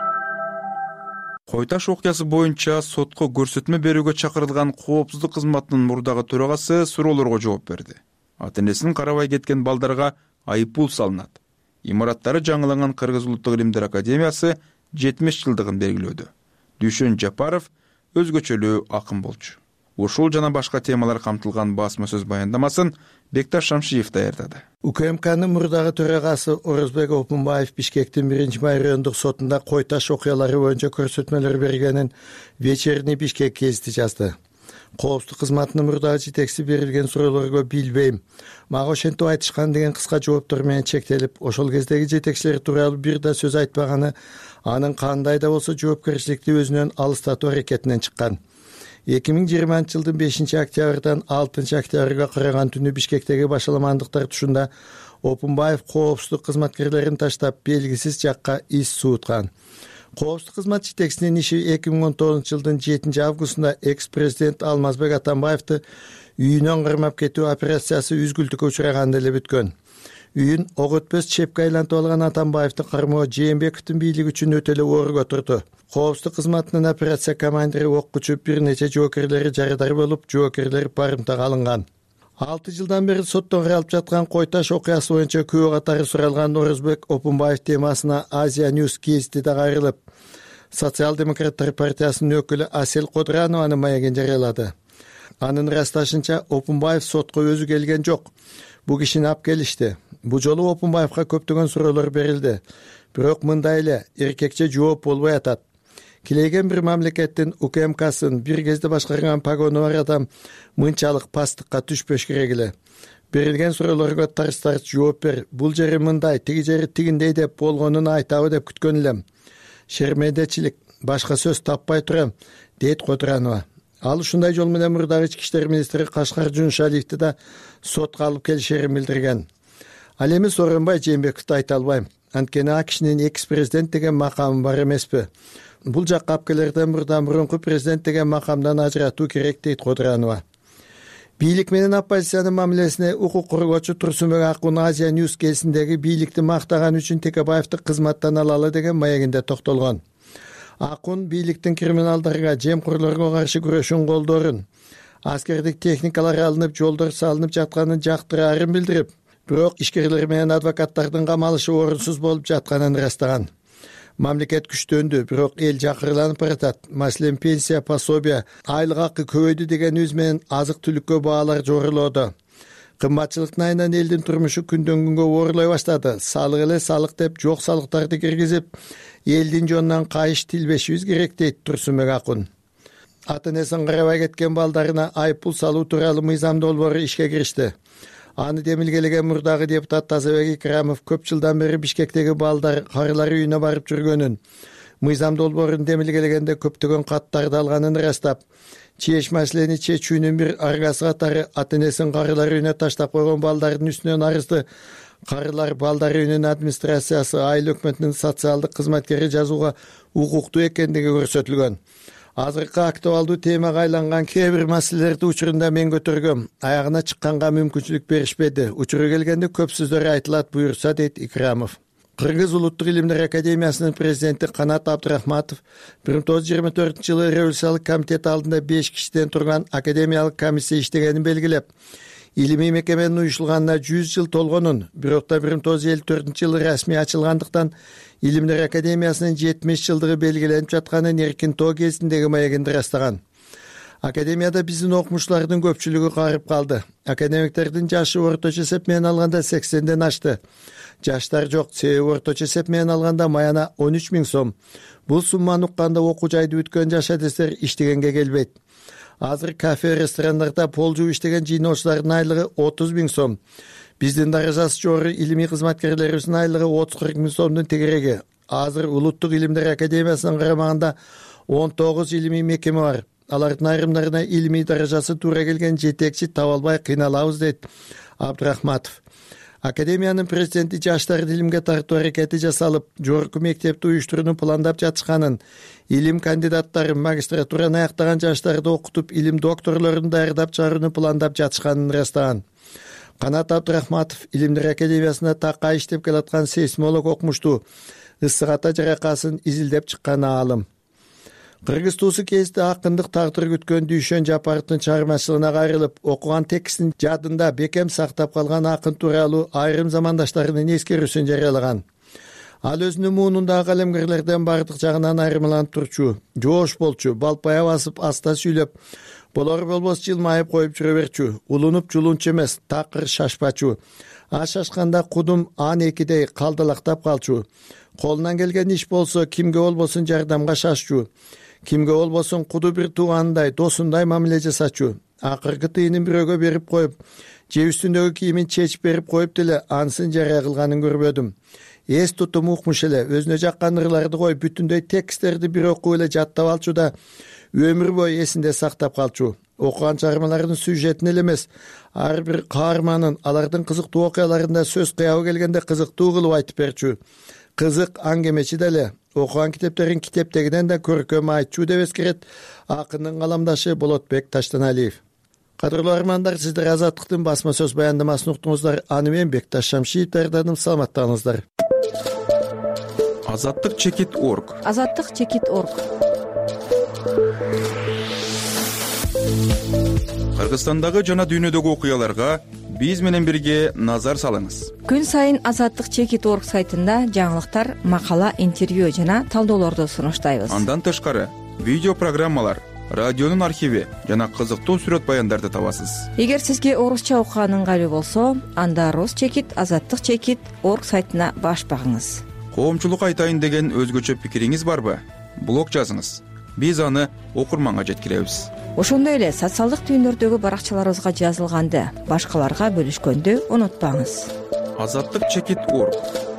Кой Таш окуясы боюнча сотко көрсөтмө берүүгө чакырылган коопсуздук кызматынын мурдагы төрагасы суроолорго жооп берди. Ата-энесин карабай кеткен балдарга айыппул салынат. Имараттары жаңыланган Кыргыз Улуттук илимдер академиясы жетимиш жылдыгын белгилөөдө. Дүйшөн Жапаров өзгөчөлүү акын болчу. Ушул жана башка темалар камтылган басма сөз баяндамасын Бекташ Шамшиев даярдады. УКМКнын мурдагы төрагасы Орозбек Опунбаев Бишкектин биринчи май райондук сотунда Кой Таш окуялары боюнча көрсөтмөлөр бергенин вечерний Бишкек гезити жазды. Коопсуздук кызматынын мурдагы жетекчиси берилген суроолорго билбейм, мага ошентип айтышкан деген кыска жооптор менен чектелип, ошол кездеги жетекчилер тууралуу бир да сөз айтпаганы, анын кандай да болсо жоопкерчиликти өзүнөн алыстатуу аракетинен чыккан. эки миң жыйырманчы жылдын бешинчи октябрдан алтынчы октябрга караган түнү Бишкектеги башаламандыктар тушунда Опунбаев коопсуздук кызматкерлерин таштап белгисиз жакка из сууткан. Коопсуздук кызмат жетекчисинин иши эки миң он тогузунчу жылдын жетинчи августунда экс-президент Алмазбек Атамбаевди үйүнөн кырмап кетүү операциясы үзгүлтүккө учураганда эле бүткөн. Үйүн ок өтпөс чепке айлантып алган Атамбаевдин кармоо Жээнбековдун бийлиги үчүн өтө эле оорго турду. Коопсуздук кызматынын операция командири оккучу бир нече жоокерлери жарадар болуп, жоокерлер барымтага алынган. алты жылдан бери соттон кыялып жаткан Кой Таш окуясы боюнча күбө катары суралган Орозбек Опунбаев темасына Азия Ньюс гезити да кайрылып, Социал-демократтар партиясынын өкүлү Асел Кодранованын маегин жарыялады. Анын ырасташынча Опунбаев сотко өзү келген жок. Бу кишини алып келишти. Бу жолу Опунбаевга көптөгөн суроолор берилди. Бирок мындай эле эркекче жооп болбой атат. Килеген бир мамлекеттин УКМКсын бир кезде башкарган погону бар адам мынчалык пастыкка түшпөш керек эле. Берилген суроолорго тарс-тарс жооп бер. Бул жери мындай, тиги жери тигиндей деп болгонун айтабы деп күткөн элем. Шермедечилик, башка сөз таппай турам, дейт Кодранова. Ал ушундай жол менен мурдагы ички иштер министри Кашкар Жуншалиевди да сотко алып келишерин билдирген. Ал эми Сооронбай Жээнбековду айта албайм. Анткени а кишинин экс-президент деген макамы бар эмеспи. Бул жакка алып келерден мурда мурунку президент деген макамдан ажыратуу керек дейт Кодранова. бийлик менен оппозициянын мамилесине укук коргоочу Турсунбек Акун Азия News кезиндеги бийликти мактаган үчүн Текебаевди кызматтан алалы деген маегинде токтолгон. Акун бийликтин криминалдарга, жемкорлорго каршы күрөшүн колдоорун, аскердик техникалар алынып, жолдор салынып жатканын жактыраарын билдирип, бирок ишкерлер менен адвокаттардын камалышы орунсуз болуп жатканын ырастаган. Мамлекет күчтөндү, бирок эл жакырланып баратат. Маселен, пенсия, пособия, айлык акы көбөйдү дегенибиз менен азык-түлүккө баалар жогорулоодо. Кымбатчылыктын айынан элдин турмушу күндөн күнгө оорлой баштады. Салык эле салык деп жок салыктарды киргизип, элдин жонунан кайыш тилбешибиз керек дейт Турсунбек Акун. Ата энесин карабай кеткен балдарына айып пул салуу тууралуу мыйзам долбоору ишке киришти. Аны демилгелеген мурдагы депутат Тазабек Икрамов көп жылдан бери Бишкектеги балдар карылар үйүнө барып жүргөнүн, мыйзам долбоорун демилгелегенде көптөгөн каттарды алганын ырастап, чеч маселени чечүүнүн бир аргасы катары ата энесин карылар үйүнө таштап койгон балдардын үстүнөн арызды карылар балдар үйүнүнүн администрациясы, айыл өкмөтүнүн социалдык кызматкери жазууга укуктуу экендиги көрсөтүлгөн. Азыркы актуалдуу темага айланган кээ бир маселелерди учурунда мен көтөргөм. Аягына чыкканга мүмкүнчүлүк беришпеди. Учуру келгенде көп сөздөр айтылат, буюрса, дейт Икрамов. Кыргыз Улуттук илимдер академиясынын президенти Канат Абдрахматов бир миң тогуз жүз жыйырма төртүнчү жылы революциялык комитет алдында беш кишиден турган академиялык комиссия иштегенин белгилеп, илимий мекеменин уюшулганына жүз жыл толгонун, бирок да бир миң тогуз жүз элүү төртүнчү жылы расмий ачылгандыктан Илимдер академиясынын жетимиш жылдыгы белгиленип жатканын эркин тоо кезиндеги маегинде ырастаган. Академияда биздин окумуштуулардын көпчүлүгү карып калды. Академиктердин жашы орточо эсеп менен алганда сексенден ашты. Жаштар жок, себеби орточо эсеп менен алганда маяна он үч миң сом. Бул сумманы укканда окуу жайды бүткөн жаш адестер иштегенге келбейт. Азыр кафе, ресторандарда пол жууп иштеген жыйноочулардын айлыгы отуз миң сом. Биздин даражасы жогору илимий кызматкерлерибиздин айлыгы отуз кырк миң сомдун тегереги. Азыр Улуттук илимдер академиясынын карамагында он тогуз илимий мекеме бар. Алардын айрымдарына илимий даражасы туура келген жетекчи таба албай кыйналабыз, дейт Абдрахматов. Академиянын президенти жаштарды илимге тартуу аракети жасалып, жогорку мектепти уюштурууну пландап жатышканын, илим кандидаттарын, магистратураны аяктаган жаштарды окутуп, илим докторлорун даярдап чыгарууну пландап жатышканын ырастаган. Канат Абдрахматов илимдер академиясында такка иштеп келаткан сейсмолог окумуштуу, ысык ата жаракасын изилдеп чыккан аалым. Кыргыз туусу кезде акындык тагдыр күткөн Дүйшөн Жапаровдун чыгармачылыгына кайрылып, окуган текстин жадында бекем сактап калган акын тууралуу айрым замандаштарынын эскерүүсүн жарыялаган. Ал өзүнүн муунундагы калемгерлерден бардык жагынан айырмаланып турчу, жоош болчу, балпая басып, аста сүйлөп, болор болбос жылмайып коюп жүрө берчү, улунуп жулунчу эмес, такыр шашпачу. А шашканда кудум ан экидей калдалактап калчу. Колунан келген иш болсо, кимге болбосун жардамга шашчу. Кимге болбосун куду бир туугандай, досундай мамиле жасачу. Акыркы тыйынын бирөөгө берип коюп, же үстүндөгү кийимин чечип берип коюп деле ансын жарыя кылганын көрбөдүм. Эс тутум укмуш эле, өзүнө жаккан ырларды коюп, бүтүндөй тексттерди бир окуп эле жаттап алчу да, өмүр бою эсинде сактап калчу. Окуган чыгармалардын сюжетин эле эмес, ар бир каарманын алардын кызыктуу окуяларында сөз кыябы келгенде кызыктуу кылып айтып берчү. Кызык аңгемечи деле, окуган китептерин китептегинен да көркөм айтчу деп эскерет акындын каламдашы Болотбек Таштаналиев. Кадырлуу армандар, сиздер Азаттыктын басма сөз баяндамасын уктуңуздар. Аны мен Бекташ Шамшиев даярдадым. Саламаттаңыздар. Азаттык чекит точка орг. Азаттык чекит точка орг. Кыргызстандагы жана дүйнөдөгү окуяларга биз менен бирге назар салыңыз. Күн сайын Азаттык чекит точка орг сайтында жаңылыктар, макала, интервью жана талдоолорду сунуштайбыз. Андан тышкары видео программалар, радионун архиви жана кызыктуу сүрөт баяндарды табасыз. Эгер сизге орусча окуган ыңгайлуу болсо, анда Рус чекит, Азаттык чекит точка орг сайтына баш багыңыз. Коомчулук айтайын деген өзгөчө пикириңиз барбы? Блог жазыңыз. Биз аны окурманга жеткиребиз. Ошондой эле социалдык түйүндөрдөгү баракчаларыбызга жазылганды башкаларга бөлүшкөндү унутпаңыз. Азаттык чекит точка орг.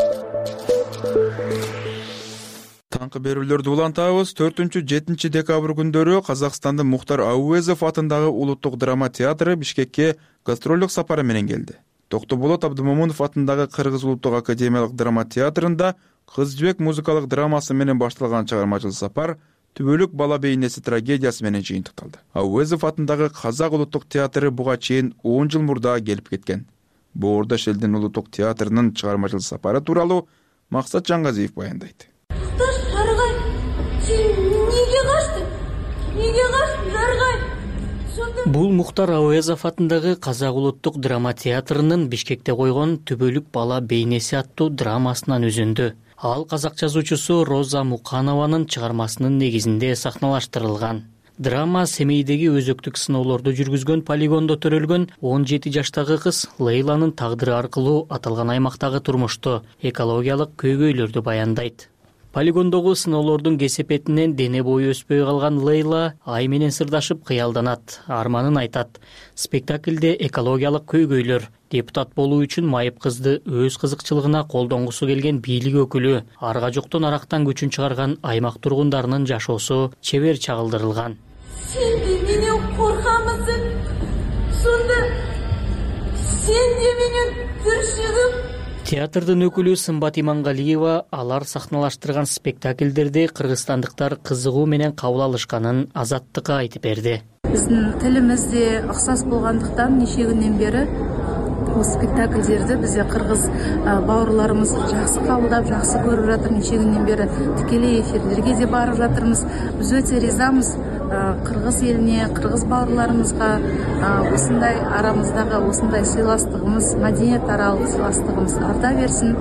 Таңкы берүүлөрдү улантабыз. төртүнчү жетинчи декабрь күндөрү Казакстандын Мухтар Ауезов атындагы Улуттук драма театры Бишкекке гастролдук сапары менен келди. Токтоболот Абдымомунов атындагы Кыргыз улуттук академиялык драма театрында Кыз жибек музыкалык драмасы менен башталган чыгармачыл сапар түбөлүк бала бейнеси трагедиясы менен жыйынтыкталды. Әуезов атындагы Казак улуттук театры буга чейин он жыл мурда келип кеткен. Боордош элдин улуттук театрынын чыгармачылык сапары тууралуу Максат Жаңгазиев баяндайт. Сарыгай, сен неге качтың? Неге качтың, Сарыгай? Бул Мухтар Әуезов атындагы Казак улуттук драма театрынын Бишкекте койгон Түбөлүк бала бейнеси аттуу драмасынан үзүндү. Ал казак жазуучусу Роза Муканованын чыгармасынын негизинде сахналаштырылган. Драма Семейдеги өзөктүк сыноолорду жүргүзгөн полигондо төрөлгөн он жети жаштагы кыз Лейланын тагдыры аркылуу аталган аймактагы турмушту, экологиялык көйгөйлөрдү баяндайт. Полигондогу сыноолордун кесепетинен дене бою өспөй калган Лейла ай менен сырдашып кыялданат, арманын айтат. Спектаклде экологиялык көйгөйлөр, депутат болуу үчүн майып кызды өз кызыкчылыгына колдонгусу келген бийлик өкүлү, арга жоктон арактан күчүн чыгарган аймак тургундарынын жашоосу чебер чагылдырылган. Сен де менен коркамысың? Сонда сен де менен тыршыгым? Театрдын өкүлү Сымбат Имангалиева алар сахналаштырган спектакльдерди кыргызстандыктар кызыгуу менен кабыл алышканын Азаттыкка айтып берди. Биздин тилимиз де аксас болгондуктан нече күндөн бери бул спектакльдерди бизде кыргыз бауырларыбыз жакшы кабылдап, жакшы көрүп жатыр. Нече күндөн бери тикелей эфирлерге де барып жатырбыз. Биз өтө ризамыз кыргыз элине, кыргыз бауырларыбызга ушундай арамыздагы ушундай сыйластыгыбыз, маданият аралык сыйластыгыбыз арта берсин.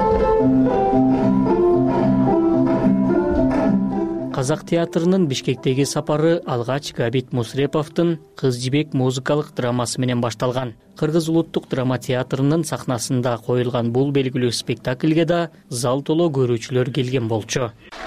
Казак театрынын Бишкектеги сапары алгач Габит Мусреповдун Кыз жибек музыкалык драмасы менен башталган. Кыргыз улуттук драма театрынын сахнасында коюлган бул белгилүү спектакльге да зал толо көрүүчүлөр келген болчу.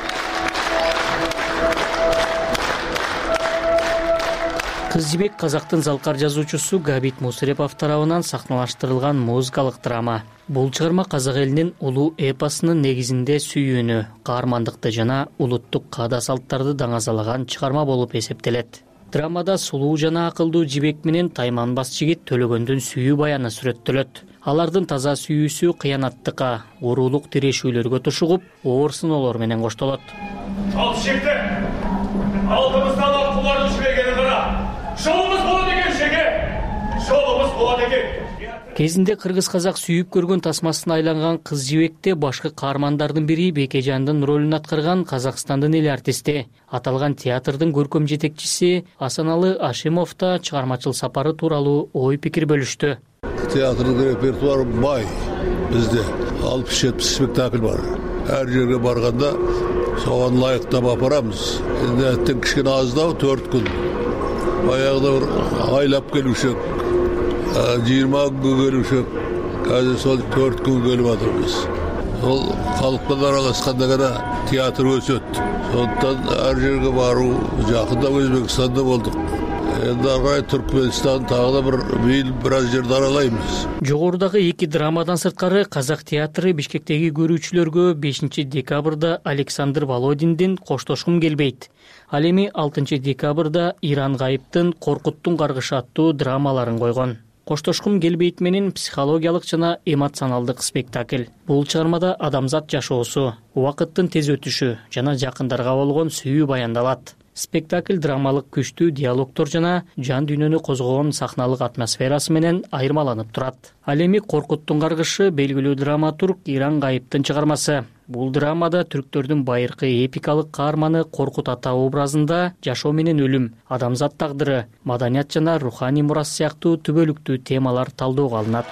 Кыз жибек казактын залкар жазуучусу Габит Мусрепов тарабынан сахналаштырылган музыкалык драма. Бул чыгарма казак элинин улуу эпосунун негизинде сүйүүнү, каармандыкты жана улуттук каада салттарды даңазалаган чыгарма болуп эсептелет. Драмада сулуу жана акылдуу жибек менен тайманбас жигит Төлөгөндүн сүйүү баяны сүрөттөлөт. Алардын таза сүйүүсү кыянаттыкка, уруулук тирешүүлөргө тушугуп, оор сыноолор менен коштолот. Ал шекте алдымыздан алып куларды жибергени кара. Жолубуз болот экен шеге. Жолубуз болот экен. Кезинде кыргыз-казак сүйүп көргөн тасмасына айланган Кыз жибекте башкы каармандардын бири Бекежандын ролун аткарган Казакстандын эл артисти, аталган театрдын көркөм жетекчиси Асаналы Ашимов да чыгармачыл сапары тууралуу ой пикир бөлүштү. Театрдын репертуары бай. Бизде алпыс жетимиш спектакль бар. Ар жерге барганда согон ылайыктап апарамыз. Эми аттен кичине аздау төрт күн. Баягыда бир айлап келушек, жыйырма күнгө келушек, азыр сол төрт күн келип атабыз. Сол калкты аралашканда гана театр өсөт. Сондуктан ар жерге баруу, жакында Өзбекстанда болдук. Эndi аргай Түркмөнстан тагы да бир бир бир жерди аралайбыз. Жогорудагы эки драмадан сырткары Казак театры Бишкектеги көрүүчүлөргө бешинчи декабрда Александр Володиндин Коштошкум келбейт. Ал эми алтынчы декабрда Иран Гайыптын Коркуттун каргышы аттуу драмаларын койгон. Коштошкум келбейт менен психологиялык жана эмоционалдык спектакль. Бул чыгармада адамзат жашоосу, убакыттын тез өтүшү жана жакындарга болгон сүйүү баяндалат. Спектакль драмалык күчтүү диалогдор жана жан дүйнөнү козгогон сахналык атмосферасы менен айырмаланып турат. Ал эми Коркуттун каргышы белгилүү драматург Иран Гайыптын чыгармасы. Бул драмада түрктөрдүн байыркы эпикалык каарманы Коркут ата образында жашоо менен өлүм, адамзат тагдыры, маданият жана руханий мурас сыяктуу түбөлүктүү темалар талдоого алынат.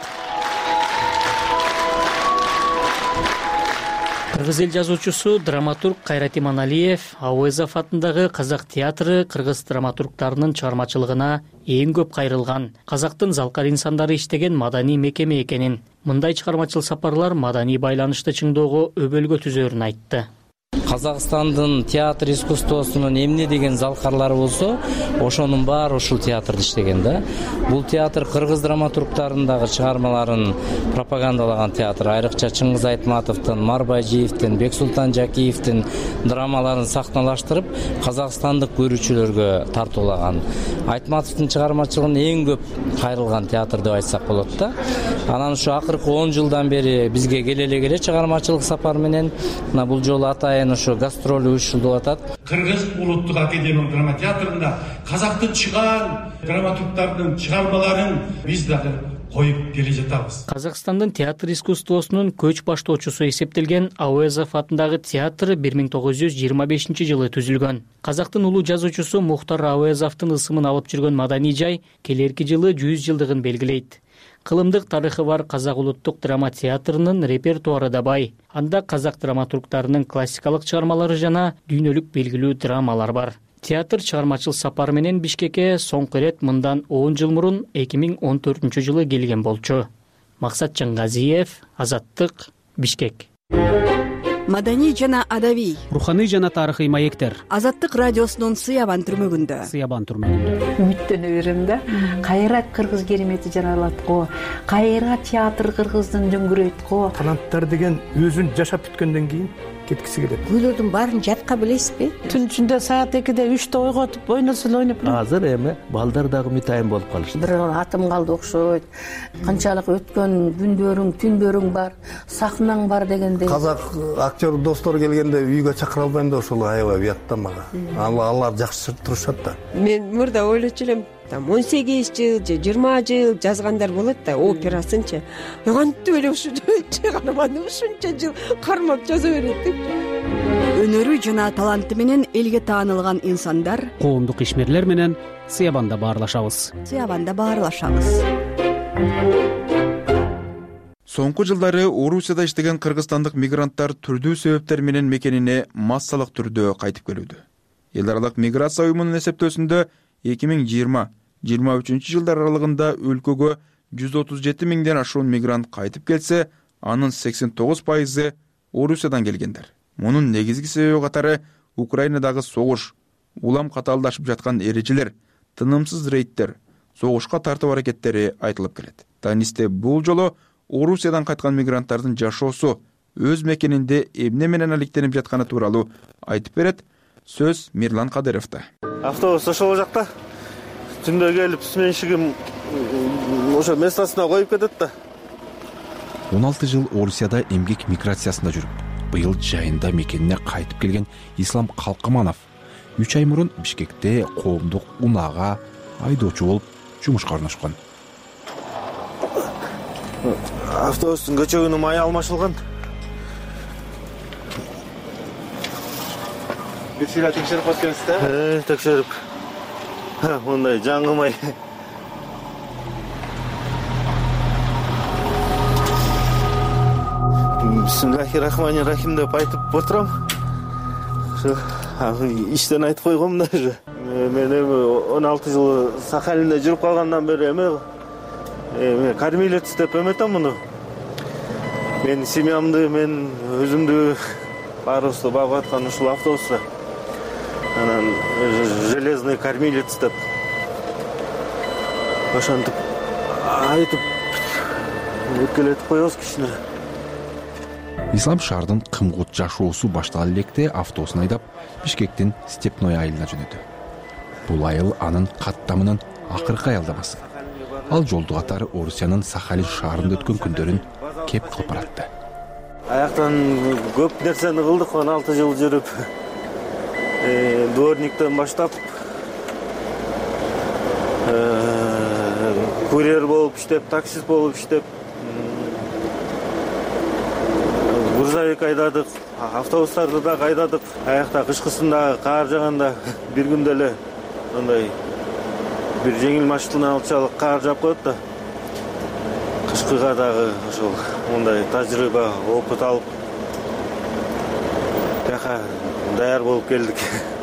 Кыргыз эл жазуучусу драматург Кайрат Иманалиев Әуезов атындагы Казак театры кыргыз драматургтарынын чыгармачылыгына эң көп кайрылган, казактын залкар инсандары иштеген маданий мекеме экенин, мындай чыгармачыл сапарлар маданий байланышты чыңдоого өбөлгө түзөрүн айтты. Казакстандын театр искусствосунун эмне деген залкарлары болсо, ошонун баары ушул театрда иштеген да. Бул театр кыргыз драматургтарындагы чыгармаларын пропагандалаган театр. Айрыкча Чыңгыз Айтматовдун, Марбайжиевдин, Бексултан Жакиевдин драмаларын сахналаштырып, казакстандык көрүүчүлөргө тартуулаган. Айтматовдун чыгармачылыгын эң көп кайрылган театр деп айтсак болот да. Анан ушу акыркы он жылдан бери бизге келе эле келе чыгармачылык сапар менен, мына бул жолу атайын ошо гастроль үч жыл болуп атат. Кыргыз улуттук академиялык драма театрында казактын чыгаан драматургдардын чыгармаларын биз дагы коюп келе жатабыз. Казакстандын театр искусствосунун көч баштоочусу эсептелген Ауезов атындагы театр бир миң тогуз жүз жыйырма бешинчи жылы түзүлгөн. Казактын улуу жазуучусу Мухтар Ауезовдун ысымын алып жүргөн маданий жай келерки жылы жүз жылдыгын белгилейт. Кылымдык тарыхы бар Казак улуттук драма театрынын репертуары да бай. Анда казак драматургдарынын классикалык чыгармалары жана дүйнөлүк белгилүү драмалар бар. Театр чыгармачыл сапар менен Бишкекке соңку ирет мындан он жыл мурун эки миң он төртүнчү жылы келген болчу. Максат Жаңгазиев, Азаттык, Бишкек. Маданий жана адабий, руханий жана тарыхый маектер. Азаттык радиосунун Сыябан түрмөгүндө. Сыябан түрмөгүндө. Үмүттөнө берем да. Кайра кыргыз керемети жаралат го. Кайра театр кыргыздын дөңгүрөйт го. Таланттар деген өзүн жашап бүткөндөн кийин кеткиси келет. Күйлөрдүн баарын жатка билесизби? Түн ичинде саат экиде үчтө ойготуп ойносун ойноп. Азыр эми балдар дагы мытайын болуп калышты. Бир атым калды окшойт. Канчалык өткөн күндөрүң, түндөрүң бар, сахнаң бар дегендей. Казак актер достор келгенде үйгө чакыра албайм да ошол аябай уятта мага. Алар жакшы турушат да. Мен мурда ойлочу элем, там он сегиз жыл же жыйырма жыл жазгандар болот да, операсынчы. Кантип эле ушу чыгарманы ушунча жыл кармап жаза берет деп. Өнөрү жана таланты менен элге таанылган инсандар коомдук ишмерлер менен Сыябанда баарлашабыз. Сыябанда баарлашабыз. Соңку жылдары Орусияда иштеген кыргызстандык мигранттар түрдүү себептер менен мекенине массалык түрдө кайтып келүүдө. Эл аралык миграция уюмунун эсептөөсүндө эки миң жыйырма жыйырма үчүнчү жылдар аралыгында өлкөгө жүз отуз жети миңден ашуун мигрант кайтып келсе, анын сексен тогуз пайызы Орусиядан келгендер. Мунун негизги себеби катары Украинадагы согуш, улам катаалдашып жаткан эрежелер, тынымсыз рейдтер, согушка тартуу аракеттери айтылып келет. Танисте бул жолу Орусиядан кайткан мигранттардын жашоосу өз мекенинде эмне менен алектенип жатканы тууралуу айтып берет. Сөз Мирлан Кадыровдо. Автобус ошол жакта. Түндө келип сменщигим ошо местосуна коюп кетет да. он алты жыл Орусияда эмгек миграциясында жүрүп, быйыл жайында мекенине кайтып келген Ислам Калкыманов үч ай мурун Бишкекте коомдук унаага айдоочу болуп жумушка орношкон. Автобустун көчөгүнүн майы алмашылган. Бирсиле текшерип коюпсуз да? Э, текшерип. Мындай жаңы май. Бисмиллахиррахманиррахим деп айтып отурам. Ошо иштен айтып койгом да уже. Мен эми он алты жыл Сахалинде жүрүп калгандан бери эми эми кормилец деп эметем муну. Мен семьямды, мен өзүмдү баарыбызды багып аткан ушул автобуста. Анан железный кормилец деп ошентип айтып өткөлөтүп коебуз кичине. Ислам шаардын кымгут жашоосу башталып электе автобусын айдап Бишкектин Степной айылына жөнөдү. Бул айыл анын каттамынын акыркы аялдамасы. Ал жолду катары Орусиянын Сахалин шаарында өткөн күндөрүн кеп кылып баратты. Аяктан көп нерсени кылдык, он алты жыл жүрүп. Дворниктен баштап курьер болуп иштеп, таксист болуп иштеп, грузовик айдадык, автобустарды да айдадык. Аякта кышкысында каар жааганда бир күндө эле мындай бир жеңил машиналчалык каар жаап коет да. Кышкыга дагы ошол мындай тажрыйба, опыт алып бияка даяр болуп келдик.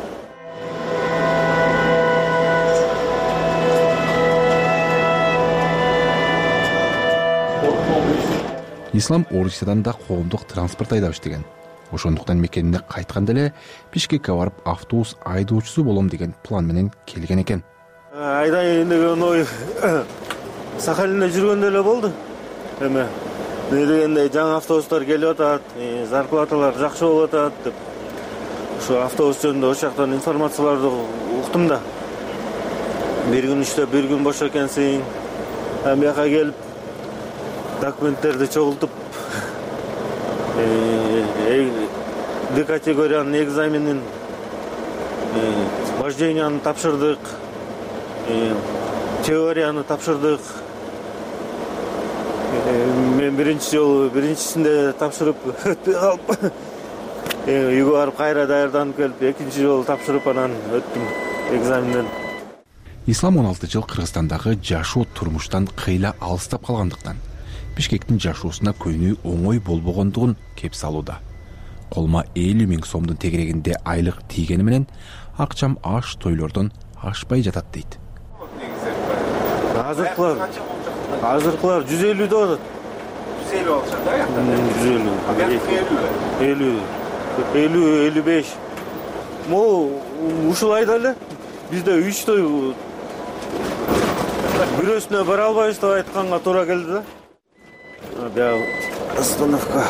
Ислам Орусиядан да коомдук транспорт айдап иштеген. Ошондуктан мекенине кайтканда эле Бишкекке барып автобус айдоочусу болом деген план менен келген экен. Айдайын деген ой Сахалинде жүргөндө эле болду. Эми не дегенде жаңы автобустар келип атат, зарплаталар жакшы болуп атат деп. Ошо автобус жөнүндө ошол жактан информацияларды уктум да. Бир күн иштеп, бир күн бош экенсиң. Эми бияка келип документтерди чогултуп д категориянын экзаменин, вожденияны тапшырдык, теорияны тапшырдык. Мен биринчи жолу биринчисинде тапшырып өтпөй калып, үйгө барып кайра даярданып келип, экинчи жолу тапшырып анан өттүм экзаменден. Ислам он алты жыл Кыргызстандагы жашоо турмуштан кыйла алыстап калгандыктан Бишкектин жашоосуна көнүү оңой болбогондугун кеп салууда. Колума элүү миң сомдун тегерегинде айлык тийгени менен акчам аш тойлордон ашпай жатат дейт. Азыркылар, азыркылар жүз элүүдө атат. жүз элүү алышат да? жүз элүү. элүү. элүү, элүү беш. Могу ушулайда эле бизде үч той бирөөсүнө бара албайбыз деп айтканга туура келди да. Бияк остановка.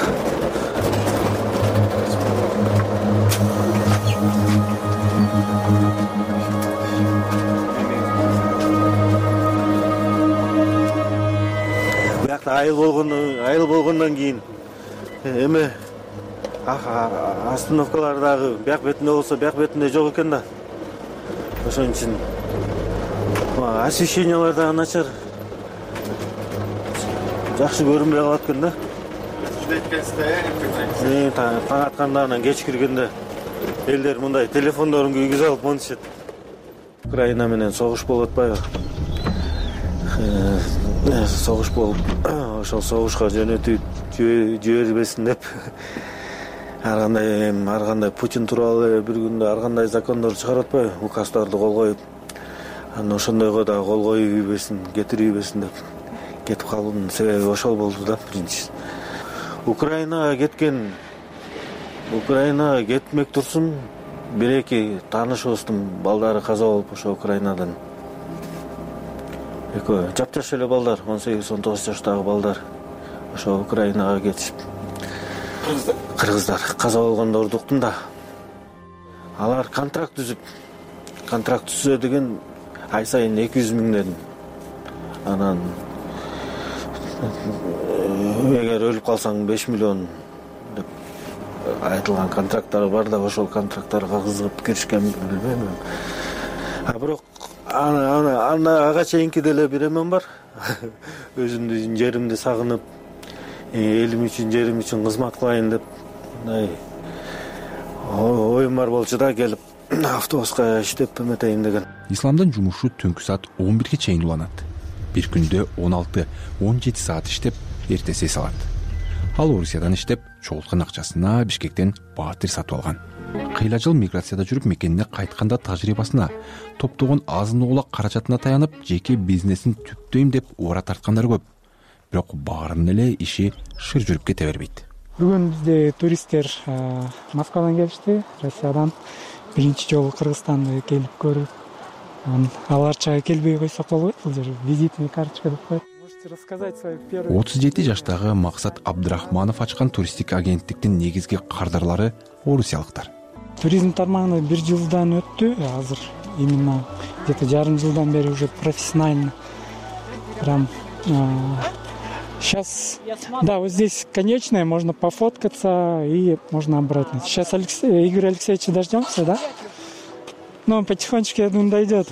Биякта айыл болгону, айыл болгондон кийин эме остановкалар дагы бияк бетинде болсо, бияк бетинде жок экен да. Ошон үчүн освещениялар дагы начар. Жакшы көрүнбөй калат экен да. Таң атканда анан кеч киргенде элдер мындай телефондорун күйгүзүп алып монтишет. Украина менен согуш болуп атпайбы? Согуш болуп, ошол согушка жөнөтүп жибербесин деп ар кандай ар кандай Путин тууралуу бир күндө ар кандай закондор чыгарып атпайбы? Указдарды кол коюп, анан ошондойго да кол коюп ийбесин, кетирип ийбесин деп кетип калуунун себеби ошол болду да биринчи. Украинага кеткен, Украинага кетмек турсун, бир-эки таанышыбыздын балдары каза болуп ошо Украинадан. Экөө жапжаш эле балдар, он сегиз он тогуз жаштагы балдар ошо Украинага кетишип. Кыргыздар каза болгондорду уктум да. Алар контракт түзүп, контракт түзө деген ай сайын эки жүз миңден. Анан эгер өлүп калсаң беш миллион деп айтылган контракттар бар да, ошол контракттарга кызыгып киришкен билбейм. А бирок аны аны ага чейинки деле бир эмем бар. Өзүмдүн жеримди сагынып, элим үчүн, жерим үчүн кызмат кылайын деп мындай оюм бар болчу да, келип автобуска иштеп эметейин деген. Исламдын жумушу түнкү саат он бирге чейин уланат. Бир күндө он алты он жети саат иштеп, эртеси эс алат. Ал Орусиядан иштеп, чогулткан акчасына Бишкектен баатыр сатып алган. Кыйла жыл миграцияда жүрүп, мекенине кайтканда тажрыйбасына, топтогон азын оолак каражатына таянып, жеке бизнесин түптөйм деп убара тарткандар көп. Бирок баарынын эле иши шыр жүрүп кете бербейт. Бүгүн бизде туристтер Москвадан келишти, Россиядан. Биринчи жолу Кыргызстанды келип көрүп, аларча келбей койсок болбойт, бул жер визитный карточка деп коет. Можете рассказать свои первые... отуз жети жаштагы Максат Абдрахманов ачкан туристтик агенттиктин негизги кардарлары орусиялыктар. Туризм тармагында бир жылдан өттү, азыр именно где-то жарым жылдан бери уже профессионально. Прям сейчас, да, вот здесь конечная, можно пофоткаться и можно обратно. Сейчас Алексей, Игорь Алексеевича дождемся, да? Ну, он потихонечку, я думаю, дойдет.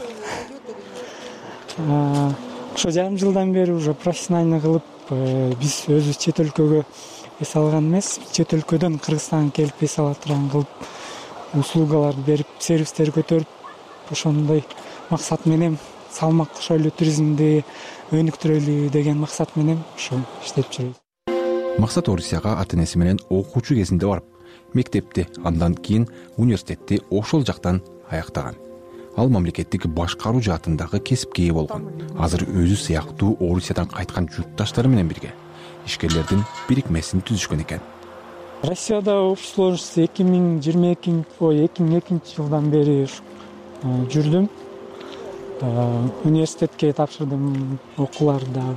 Ошо жарым жылдан бери уже профессионально кылып, биз өзүбүз чет өлкөгө эс алган эмес, чет өлкөдөн Кыргызстанга келип эс ала турган кылып, услугаларды берип, сервистер көтөрүп, ошондой максат менен салмак кошолу туризмди өнүктүрөлү деген максат менен ошо иштеп жүрөбүз. Максат Орусияга ата энеси менен окуучу кезинде барып, мектепти, андан кийин университетти ошол жактан аяктаган. Ал мамлекеттик башкаруу жаатындагы кесипке ээ болгон. Азыр өзү сыяктуу Орусиядан кайткан журтташтары менен бирге ишкерлердин бирикмесин түзүшкөн экен. Россияда общий сложности эки миң жыйырма экинчи ой эки миң экинчи жылдан бери жүрдүм. Университетке тапшырдым, окууларда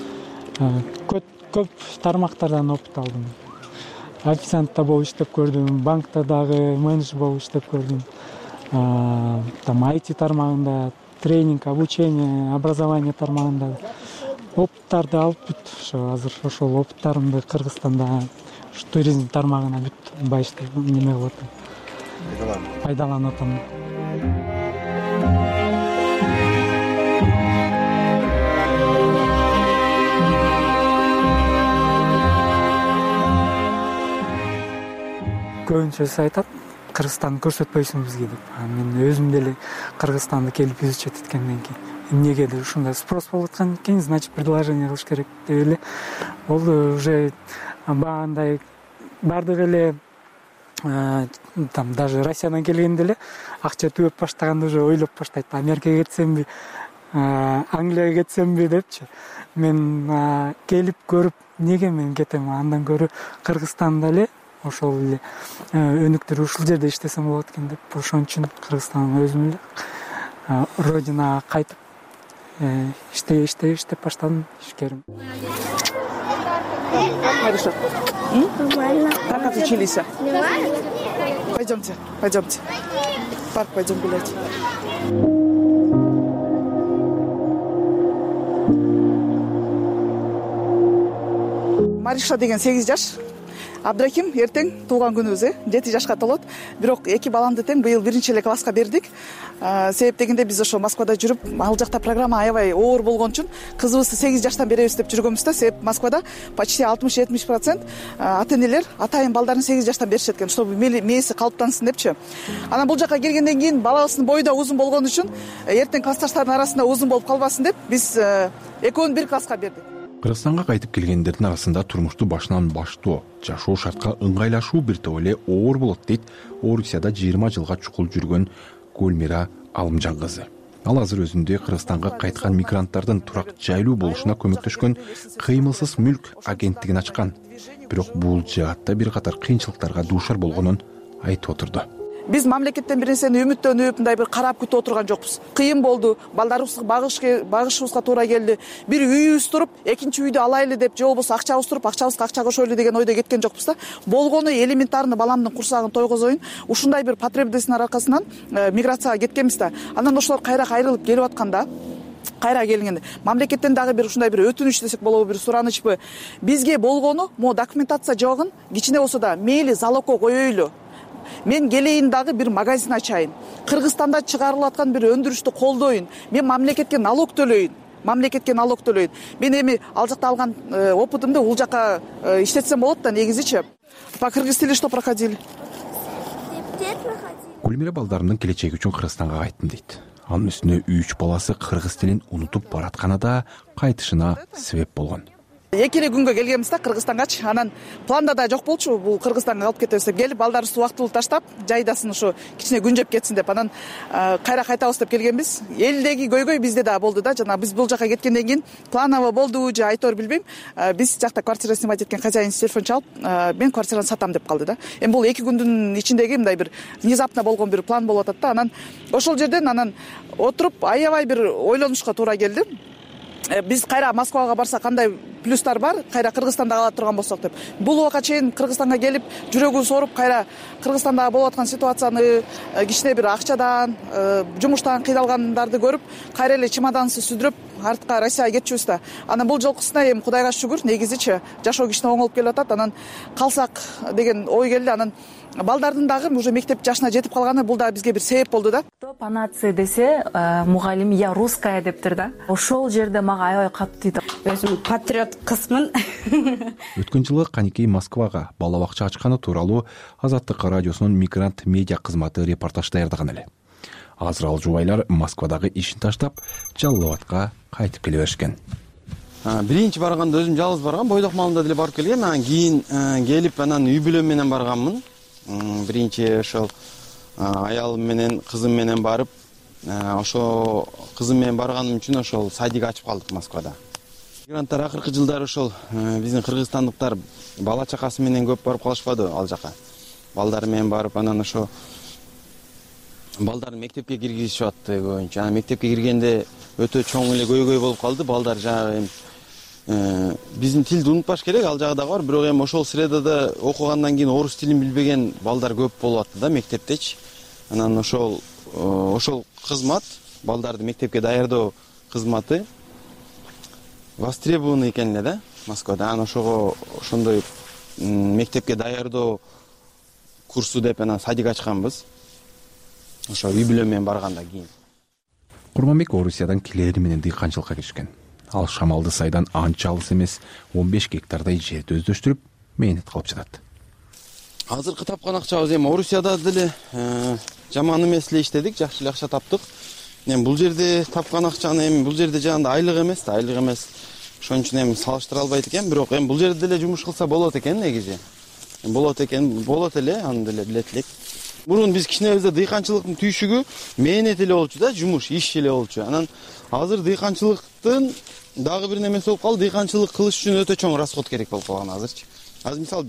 көп тармактардан опыт алдым. Официантта болуп иштеп көрдүм, банкта дагы менеджер болуп иштеп көрдүм. Там ай ти тармагында, тренинг, обучение, образование тармагында опыттарды алып бүт. Ошо азыр ошол опыттарымды Кыргызстанда туризм тармагына бүт байышты неме кылып атам, пайдаланып атам. Көбүнчөсү айтат, Кыргызстанды көрсөтпөйсүң бизге деп. Мен өзүм деле Кыргызстанды келип изучать эткенден кийин эмнегедир ушундай спрос болуп аткан экен, значит предложение кылыш керек деп эле. Ол уже багандай баардык эле там даже Россиядан келгенде эле акча түбөп баштаганда уже ойлоп баштайт, Америкага кетсемби, Англияга кетсемби депчи. Мен келип көрүп, неге мен кетем, андан көрө Кыргызстанда эле ошол эле өнүктүрүп ушул жерде иштесем болот экен деп, ошон үчүн Кыргызстанга өзүм эле родинага кайтып иштей иштей иштеп баштадым ишкерим. Мариша, как отучились? Пойдемте, пойдемте. В парк пойдем гулять. Мариша деген сегиз жаш. Абдрахим эртең туулган күнүбүз, э жети жашка толот. Бирок эки баламды тең быйыл биринчи эле класска бердик. Себеп дегенде биз ошо Москвада жүрүп, ал жакта программа аябай оор болгон үчүн кызыбызды сегиз жаштан беребиз деп жүргөнбүз да. Себеп Москвада почти алтымыш-жетимиш процент ата-энелер атайын балдарын сегиз жаштан беришет экен, чтобы мээси калыптансын депчи. Анан бул жака келгенден кийин балабыздын бою да узун болгон үчүн эртең классташтардын арасында узун болуп калбасын деп биз экөөнү бир класска бердик. Кыргызстанга кайтып келгендердин арасында турмушту башынан баштоо, жашоо шартка ыңгайлашуу бир топ эле оор болот дейт Орусияда жыйырма жылга чукул жүргөн Гүлмира Алымжан кызы. Ал азыр өзүндө Кыргызстанга кайткан мигранттардын турак жайлуу болушуна көмөктөшкөн Кыймылсыз мүлк агенттигин ачкан. Бирок бул жаатта бир катар кыйынчылыктарга дуушар болгонун айтып отурду. Биз мамлекеттен бир нерсени үмүттөнүп, мындай бир карап күтүп отурган жокпуз. Кыйын болду, балдарыбызды багышыбызга туура келди. Бир үйүбүз туруп, экинчи үйдү алайлы деп, же болбосо акчабыз туруп, акчабызга акча кошойлу деген ойдо кеткен жокпуз да. Болгону элементарный баламдын курсагын тойгозоюн, ушундай бир потребностьтун аркасынан миграцияга кеткенбиз да. Анан ошолор кайра кайрылып келип атканда, кайра келгенде мамлекеттен дагы бир ушундай бир өтүнүч десек болобу, бир суранычпы, бизге болгону могу документация жогун кичине болсо да мейли залогко коёюлу. Мен келейин дагы бир магазин ачайын. Кыргызстанда чыгарылып аткан бир өндүрүштү колдоюн. Мен мамлекетке налог төлөйүн. Мамлекетке налог төлөйүн. Мен эми ал жакта алган опытымды бул жака иштетсем болот да, негизичи. По кыргыз тили что проходили? Гүлмира балдарынын келечеги үчүн Кыргызстанга кайттым дейт. Анын үстүнө үч баласы кыргыз тилин унутуп баратканы да кайтышына себеп болгон. Эки эле күнгө келгенбиз да Кыргызстангачы. Анан планда да жок болчу, бул Кыргызстанга алып кетебиз деп келип, балдарыбызды убактылуу таштап, жайдасын ушу кичине күн жеп кетсин деп, анан кайра кайтабыз деп келгенбиз. Элдеги көйгөй бизде да болду да. Жана биз бул жака кеткенден кийин планово болду, же айтор билбейм. Биз жакта квартира снимать эткен хозяин телефон чалып, мен квартираны сатам деп калды да. Эми бул эки күндүн ичиндеги мындай бир внезапно болгон бир план болуп атат да. Анан ошол жерден анан отуруп аябай бир ойлонушка туура келди. Биз кайра Москвага барсак кандай плюстар бар, кайра Кыргызстанда кала турган болсок деп. Бул убакка чейин Кыргызстанга келип, жүрөгүн соруп, кайра Кыргызстанда болуп аткан ситуацияны, кичине бир акчадан, жумуштан кыйналгандарды көрүп, кайра эле чемоданыбызды сүдүрүп, артка Россияга кетчүбүз да. Анан бул жолкусуна эми Кудайга шүгүр, негизичи жашоо кичине оңолуп келип атат. Анан калсак деген ой келди. Анан балдардын дагы уже мектеп жашына жетип калганы бул да бизге бир себеп болду да. Панация десе, мугалим я русская дептир да. Ошол жерде мага аябай катуу тийди. Өзүм патриот кызмын. Өткөн жылы Каникей Москвага бала бакча ачканы тууралуу Азаттык радиосунун мигрант медиа кызматы репортаж даярдаган эле. Азыр ал жубайлар Москвадагы ишин таштап, Жалал Абадка кайтып келе беришкен. Биринчи барганда өзүм жалгыз баргам, бойдок маалында деле барып келгем. Анан кийин келип, анан үй бүлөм менен барганмын. Биринчи ошол аялым менен, кызым менен барып, ошо кызым менен барганым үчүн ошол садик ачып калдык Москвада. Мигранттар акыркы жылдары ошол биздин кыргызстандыктар бала чакасы менен көп барып калышпады ал жака. Балдары менен барып, анан ошо балдарын мектепке киргизишип атты көбүнчө. Анан мектепке киргенде өтө чоң эле көйгөй болуп калды. Балдар жанагы биздин тилди унутпаш керек, ал жагы да бар. Бирок эми ошол средада окугандан кийин орус тилин билбеген балдар көп болуп атты да мектептечи. Анан ошол ошол кызмат, балдарды мектепке даярдоо кызматы востребован экен эле да Москвада. Анан ошого ошондой мектепке даярдоо курсу деп анан садик ачканбыз. Ошо үй бүлө менен барганда кийин. Курманбек Орусиядан келери менен дыйканчылыкка киришкен. Ал Шамалды сайдан анча алыс эмес он беш гектардай жерди өздөштүрүп мээнет кылып жатат. Азыркы тапкан акчабыз эми Орусияда деле жаман эмес эле иштедик, жакшы эле акча таптык. Эми бул жерде тапкан акчаны эми бул жерде жаганда айлык эмес да, айлык эмес. Ошон үчүн эми салыштыра албайт экен, бирок эми бул жерде деле жумуш кылса болот экен негизи. Болот экен, болот эле, аны деле билет элек. Мурун биз кичинебизде дыйканчылыктын түйшүгү мээнет эле болчу да, жумуш, иш эле болчу. Анан азыр дыйканчылыктын дагы бир немеси болуп калды, дыйканчылык кылыш үчүн өтө чоң расход керек болуп калган азырчы. Азыр мисалы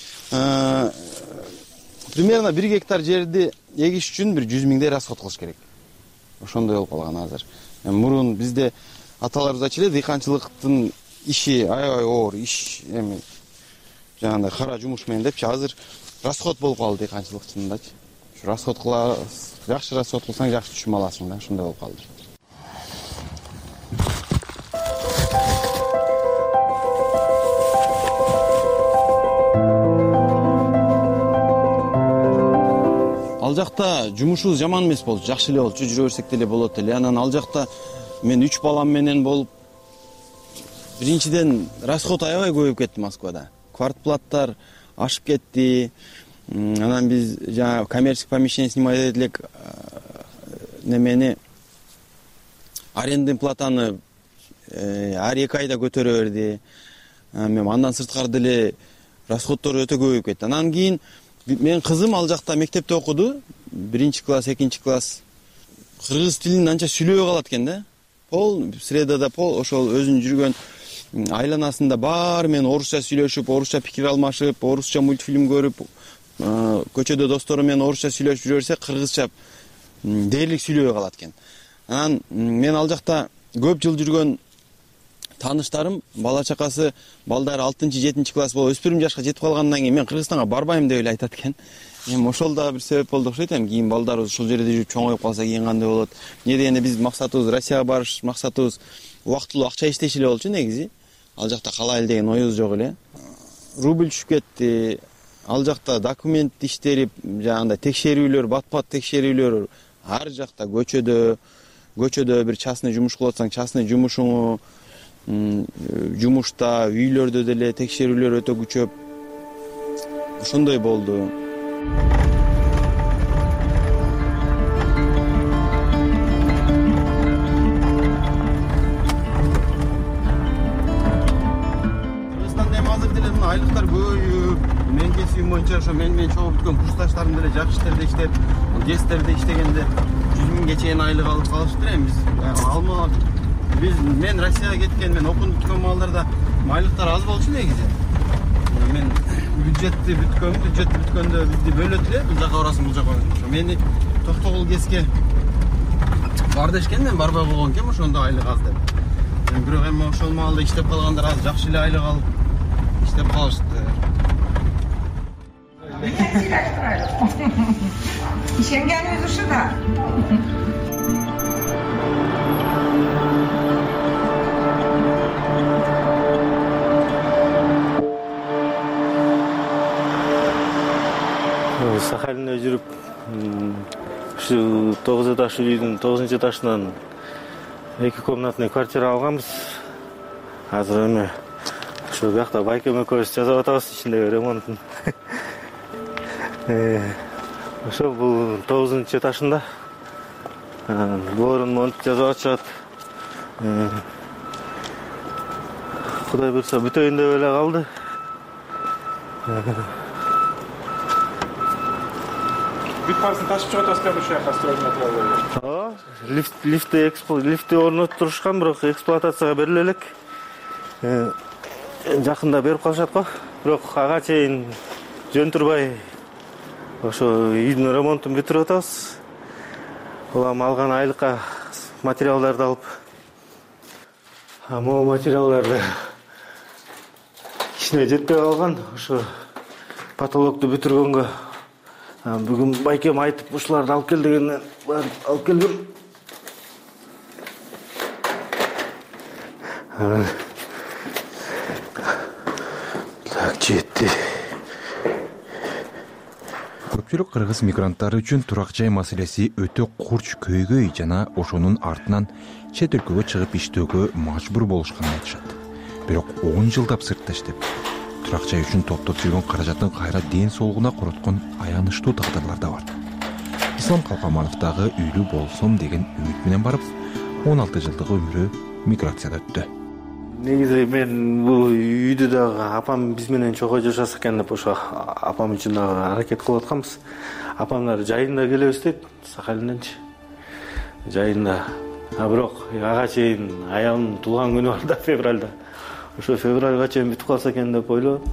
примерно бир гектар жерди эгиш үчүн бир жүз миңдей расход кылыш керек. Ошондой болуп калган азыр. Мурун бизде аталарыбыз айтчу эле, дыйканчылыктын иши аябай оор иш, эми жагандай кара жумуш менен депчи, азыр расход болуп калды дыйканчылык чынындачы. Ушу расход кыла, жакшы расход кылсаң жакшы түшүм аласың да, ошондой болуп калды. Ал жакта жумушубуз жаман эмес болчу, жакшы эле болчу, жүрө берсек деле болот эле. Анан ал жакта мен үч балам менен болуп, биринчиден расход аябай көбөйүп кетти Москвада. Квартплаттар ашып кетти. Анан биз жана коммерческий помещение снимать этелек, немени арендный платаны ар эки айда көтөрө берди. Андан сырткары деле расходдор өтө көбөйүп кетти. Анан кийин мен кызым ал жакта мектепте окуду, биринчи класс, экинчи класс. Кыргыз тилин анча сүйлөбөй калат экен да. Пол средада пол ошол өзүнүн жүргөн айланасында баары менен орусча сүйлөшүп, орусча пикир алмашып, орусча мультфильм көрүп, көчөдө достору менен орусча сүйлөшүп жүрө берсе, кыргызча дээрлик сүйлөбөй калат экен. Анан мен ал жакта көп жыл жүргөн тааныштарым, бала чакасы балдары алтынчы жетинчи класс болуп, өспүрүм жашка жетип калгандан кийин мен Кыргызстанга барбайм деп эле айтат экен. Эми ошол да бир себеп болду окшойт. Эми кийин балдарыбыз ушул жерде жүрүп чоңоюп калса кийин кандай болот? Эмне дегенде биз максатыбыз Россияга барыш, максатыбыз убактылуу акча иштеш эле болчу негизи. Ал жакта калайлы деген оюбуз жок эле. Рубль түшүп кетти. Ал жакта документ иштери, жагандай текшерүүлөр, бат-бат текшерүүлөр ар жакта, көчөдө, көчөдө бир частный жумуш кылып атсаң, частный жумушуңу, жумушта, үйлөрдө деле текшерүүлөр өтө күчөп. Ошондой болду. Кыргызстанда эми азыр деле мына айлыктар көбөйүп, мен кесибим боюнча ошо мен менен чогуу бүткөн курсташтарым деле жакшы иштерде иштеп, ГЭСтерде иштегенде жүз миңге чейин айлык алып калышты. Эми биз алма биз мен Россияга кеткен, мен окууну бүткөн маалдарда айлыктар аз болчу негизи. Мен бюджетти бүткөн, бюджет бүткөндө бизди бөлөт эле, бул жака барасың, бул жака барасың. Ошо мени Токтогул ГЭСке бар дешкен, мен барбай болгон экенмин, ошондо айлык аз деп. Мен бирок эми ошол маалда иштеп калгандар аз жакшы эле айлык алып иштеп калышты. Ишенгенибиз ушу да. Сахалинде жүрүп, ушу тогуз этаждуу үйдүн тогузунчу этажынан эки комнатный квартира алганбыз. Азыр эми ушу биякта байкем экөөбүз жасап атабыз ичиндеги ремонтун. Ошо бул тогузунчу этажында боорун монтип жасап атышат. Кудай буйрса бүтөйүн деп эле калды. Бүт баасын ташып чыгып атасызбы ушул жака строительный материалдарды? Ооба, лифт лифти лифти орнотуштурушкан, бирок эксплуатацияга бериле элек. Жакында берип калышат го, бирок ага чейин жөнтүрбай ошо үйдүн ремонтун бүтүрүп атабыз. Улам алган айлыкка материалдарды алып, могу материалдарды кичине жетпей калган. Ошо потолокту бүтүргөнгө бүгүн байкем айтып ушуларды алып кел дегенден алып келдим. Так, жетти. көпчүлүк кыргыз мигранттары үчүн турак жай маселеси өтө курч көйгөй жана ошонун артынан чет өлкөгө чыгып иштөөгө мажбур болушканын айтышат. Бирок он жылдап сыртта иштеп, турак жай үчүн топтоп жүргөн каражатын кайра ден соолугуна короткон аянычтуу тагдырлар да бар. Ислам Калкаманов дагы үйлүү болсом деген үмүт менен барып, он алты жылдык өмүрү миграцияда өттү. Негизи мен бул үйдө дагы апам биз менен чогуу жашаса экен деп ошо апам үчүн дагы аракет кылып атканбыз. Апамдар жайында келебиз дейт, Сахалинденчи. Жайында. А бирок ага чейин аялымдын туулган күнү бар да, февралда. Ошо февралга чейин бүтүп калса экен деп ойлоп.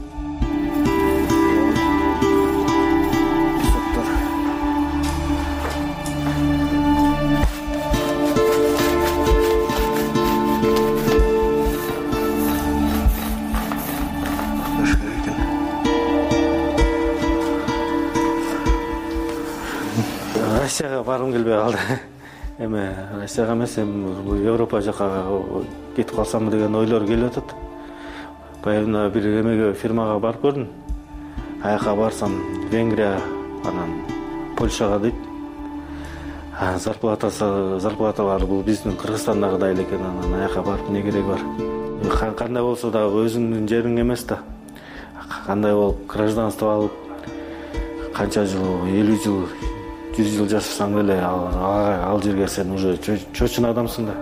Россияга баргым келбей калды. Эми Россияга эмес, эми Европа жака кетип калсам деген ойлор келип атат. Баягы бир эмеге фирмага барып көрдүм. Аяка барсам Венгрия, анан Польшага дейт. Зарплатасы, зарплаталары бул биздин Кыргызстандагыдай эле экен. Анан аяка барып эмне кереги бар? Кандай болсо да өзүңдүн жериң эмес да. Кандай болуп гражданство алып, канча жыл, элүү жыл, жүз жыл жашасаң деле ал жерге сен уже чочун адамсың да.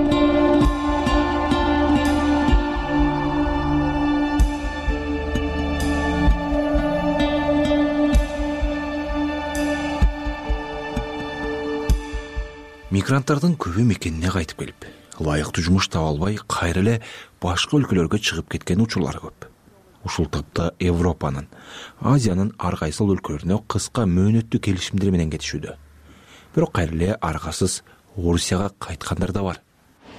Мигранттардын көбү мекенине кайтып келип, ылайыктуу жумуш таба албай, кайра эле башка өлкөлөргө чыгып кеткен учурлар көп. Ушул топто Европанын, Азиянын ар кайсыл өлкөлөрүнө кыска мөөнөттүү келишимдер менен кетишүүдө. Бирок кайра эле аргасыз Орусияга кайткандар да бар.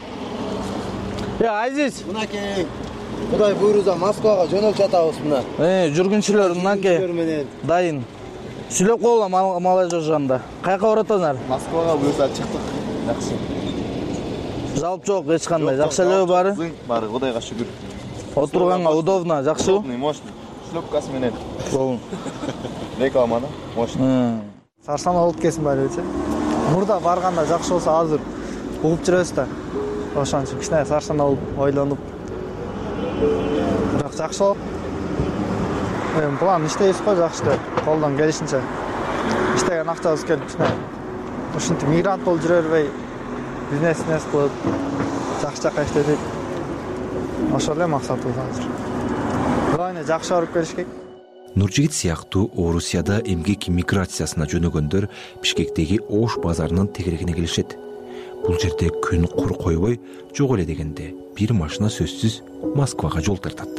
Э, Азиз, мынакей Кудай буйруза Москвага жөнөлүп жатабыз мына. Э, жүргүнчүлөр мынакей дайын. Сүйлөп коелам мала жожганда. Каяка баратсыңар? Москвага буюрса чыктык. Жакшы. Жалп жок, эч кандай. Жакшы элеби баары? Баары Кудайга шүгүр. Отурганга удобно, жакшыбы? Удобный, мощный. Шлёпкасы менен. Болун. Реклама да, мощный. Сарсан болуп кетсин баары-чы. Мурда барганда жакшы болсо азыр угуп жүрөбүз да. Ошон үчүн кичине сарсан болуп, ойлонуп. Бирок жакшы болуп. Эми план иштейбиз го жакшы, колдон келишинче. Иштеген акчабыз келип кичине. Ушинтип мигрант болуп жүрө бербей, бизнес-нес кылып, жакшы жака иштетип. Ошол эле максатыбыз азыр. Главное жакшы барып келишкек. Нуржигит сыяктуу Орусияда эмгек миграциясына жөнөгөндөр Бишкектеги Ош базарынын тегерегине келишет. Бул жерде күн кур койбой, жок эле дегенде бир машина сөзсүз Москвага жол тартат.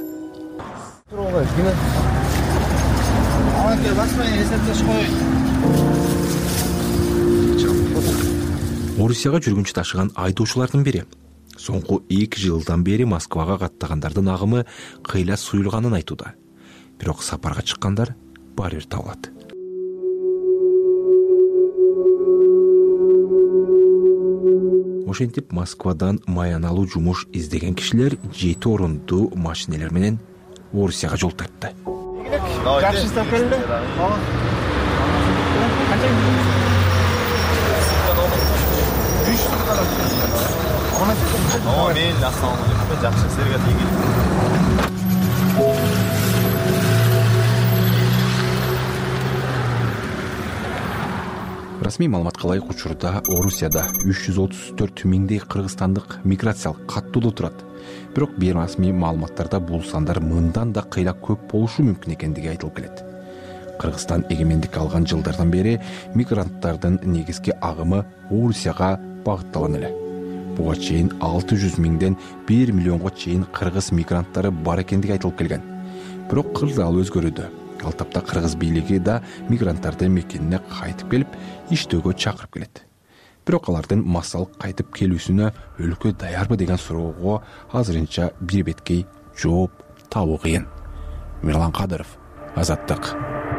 Орусияга жүргүнчү ташыган айдоочулардын бири соңку эки жылдан бери Москвага каттагандардын агымы кыйла суюлганын айтууда. Бирок сапарга чыккандар баары бир табылат. Ошентип Москвадан маяналуу жумуш издеген кишилер жети орундуу машинелер менен Орусияга жол тартты. Жакшы иштеп келди. О, мен ассалам жакшы серге тийген. Расмий маалыматка ылайык учурда Орусияда үч жүз отуз төрт миңдей кыргызстандык миграциялык каттоодо турат. Бирок бейрасмий маалыматтарда бул сандар мындан да кыйла көп болушу мүмкүн экендиги айтылып келет. Кыргызстан эгемендик алган жылдардан бери мигранттардын негизги агымы Орусияга багытталган эле. Буга чейин алты жүз миңден бир миллионго чейин кыргыз мигранттары бар экендиги айтылып келген. Бирок кырдаал өзгөрүүдө. Ал тапта кыргыз бийлиги да мигранттарды мекенине кайтып келип, иштөөгө чакырып келет. Бирок алардын массалык кайтып келүүсүнө өлкө даярбы деген суроого азырынча бир беткей жооп табуу кыйын. Мирлан Кадыров, Азаттык.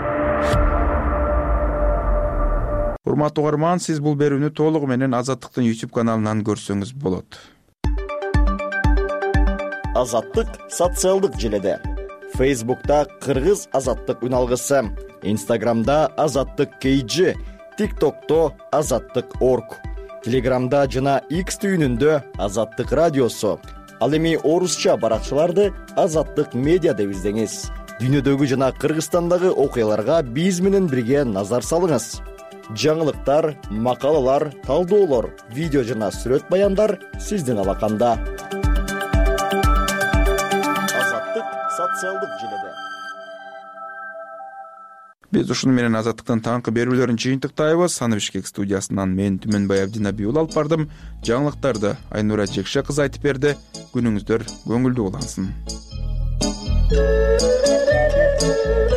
Урматтуу угарман, сиз бул берүүнү толугу менен Азаттыктын YouTube каналынан көрсөңүз болот. Азаттык социалдык желеде. Фейсбукта Кыргыз азаттык үн алгысы, Инстаграмда азаттык кейжи, ТикТокто азаттык орг, Телеграмда жана X түйүнүндө азаттык радиосу. Ал эми орусча баракчаларды азаттык медиа деп издеңиз. Дүйнөдөгү жана Кыргызстандагы окуяларга биз менен бирге назар салыңыз. Жаңылыктар, макалалар, талдоолор, видео жана сүрөт баяндар сиздин алаканда. Азаттык социалдык желеде. Биз ушуну менен азаттыктын таңкы берүүлөрүн жыйынтыктайбыз. Аны Бишкек студиясынан мен Түмөнбай Абдинабий уулу алып бардым. Жаңылыктарды Айнура Жекше кызы айтып берди. Күнүңүздөр көңүлдүү улансын.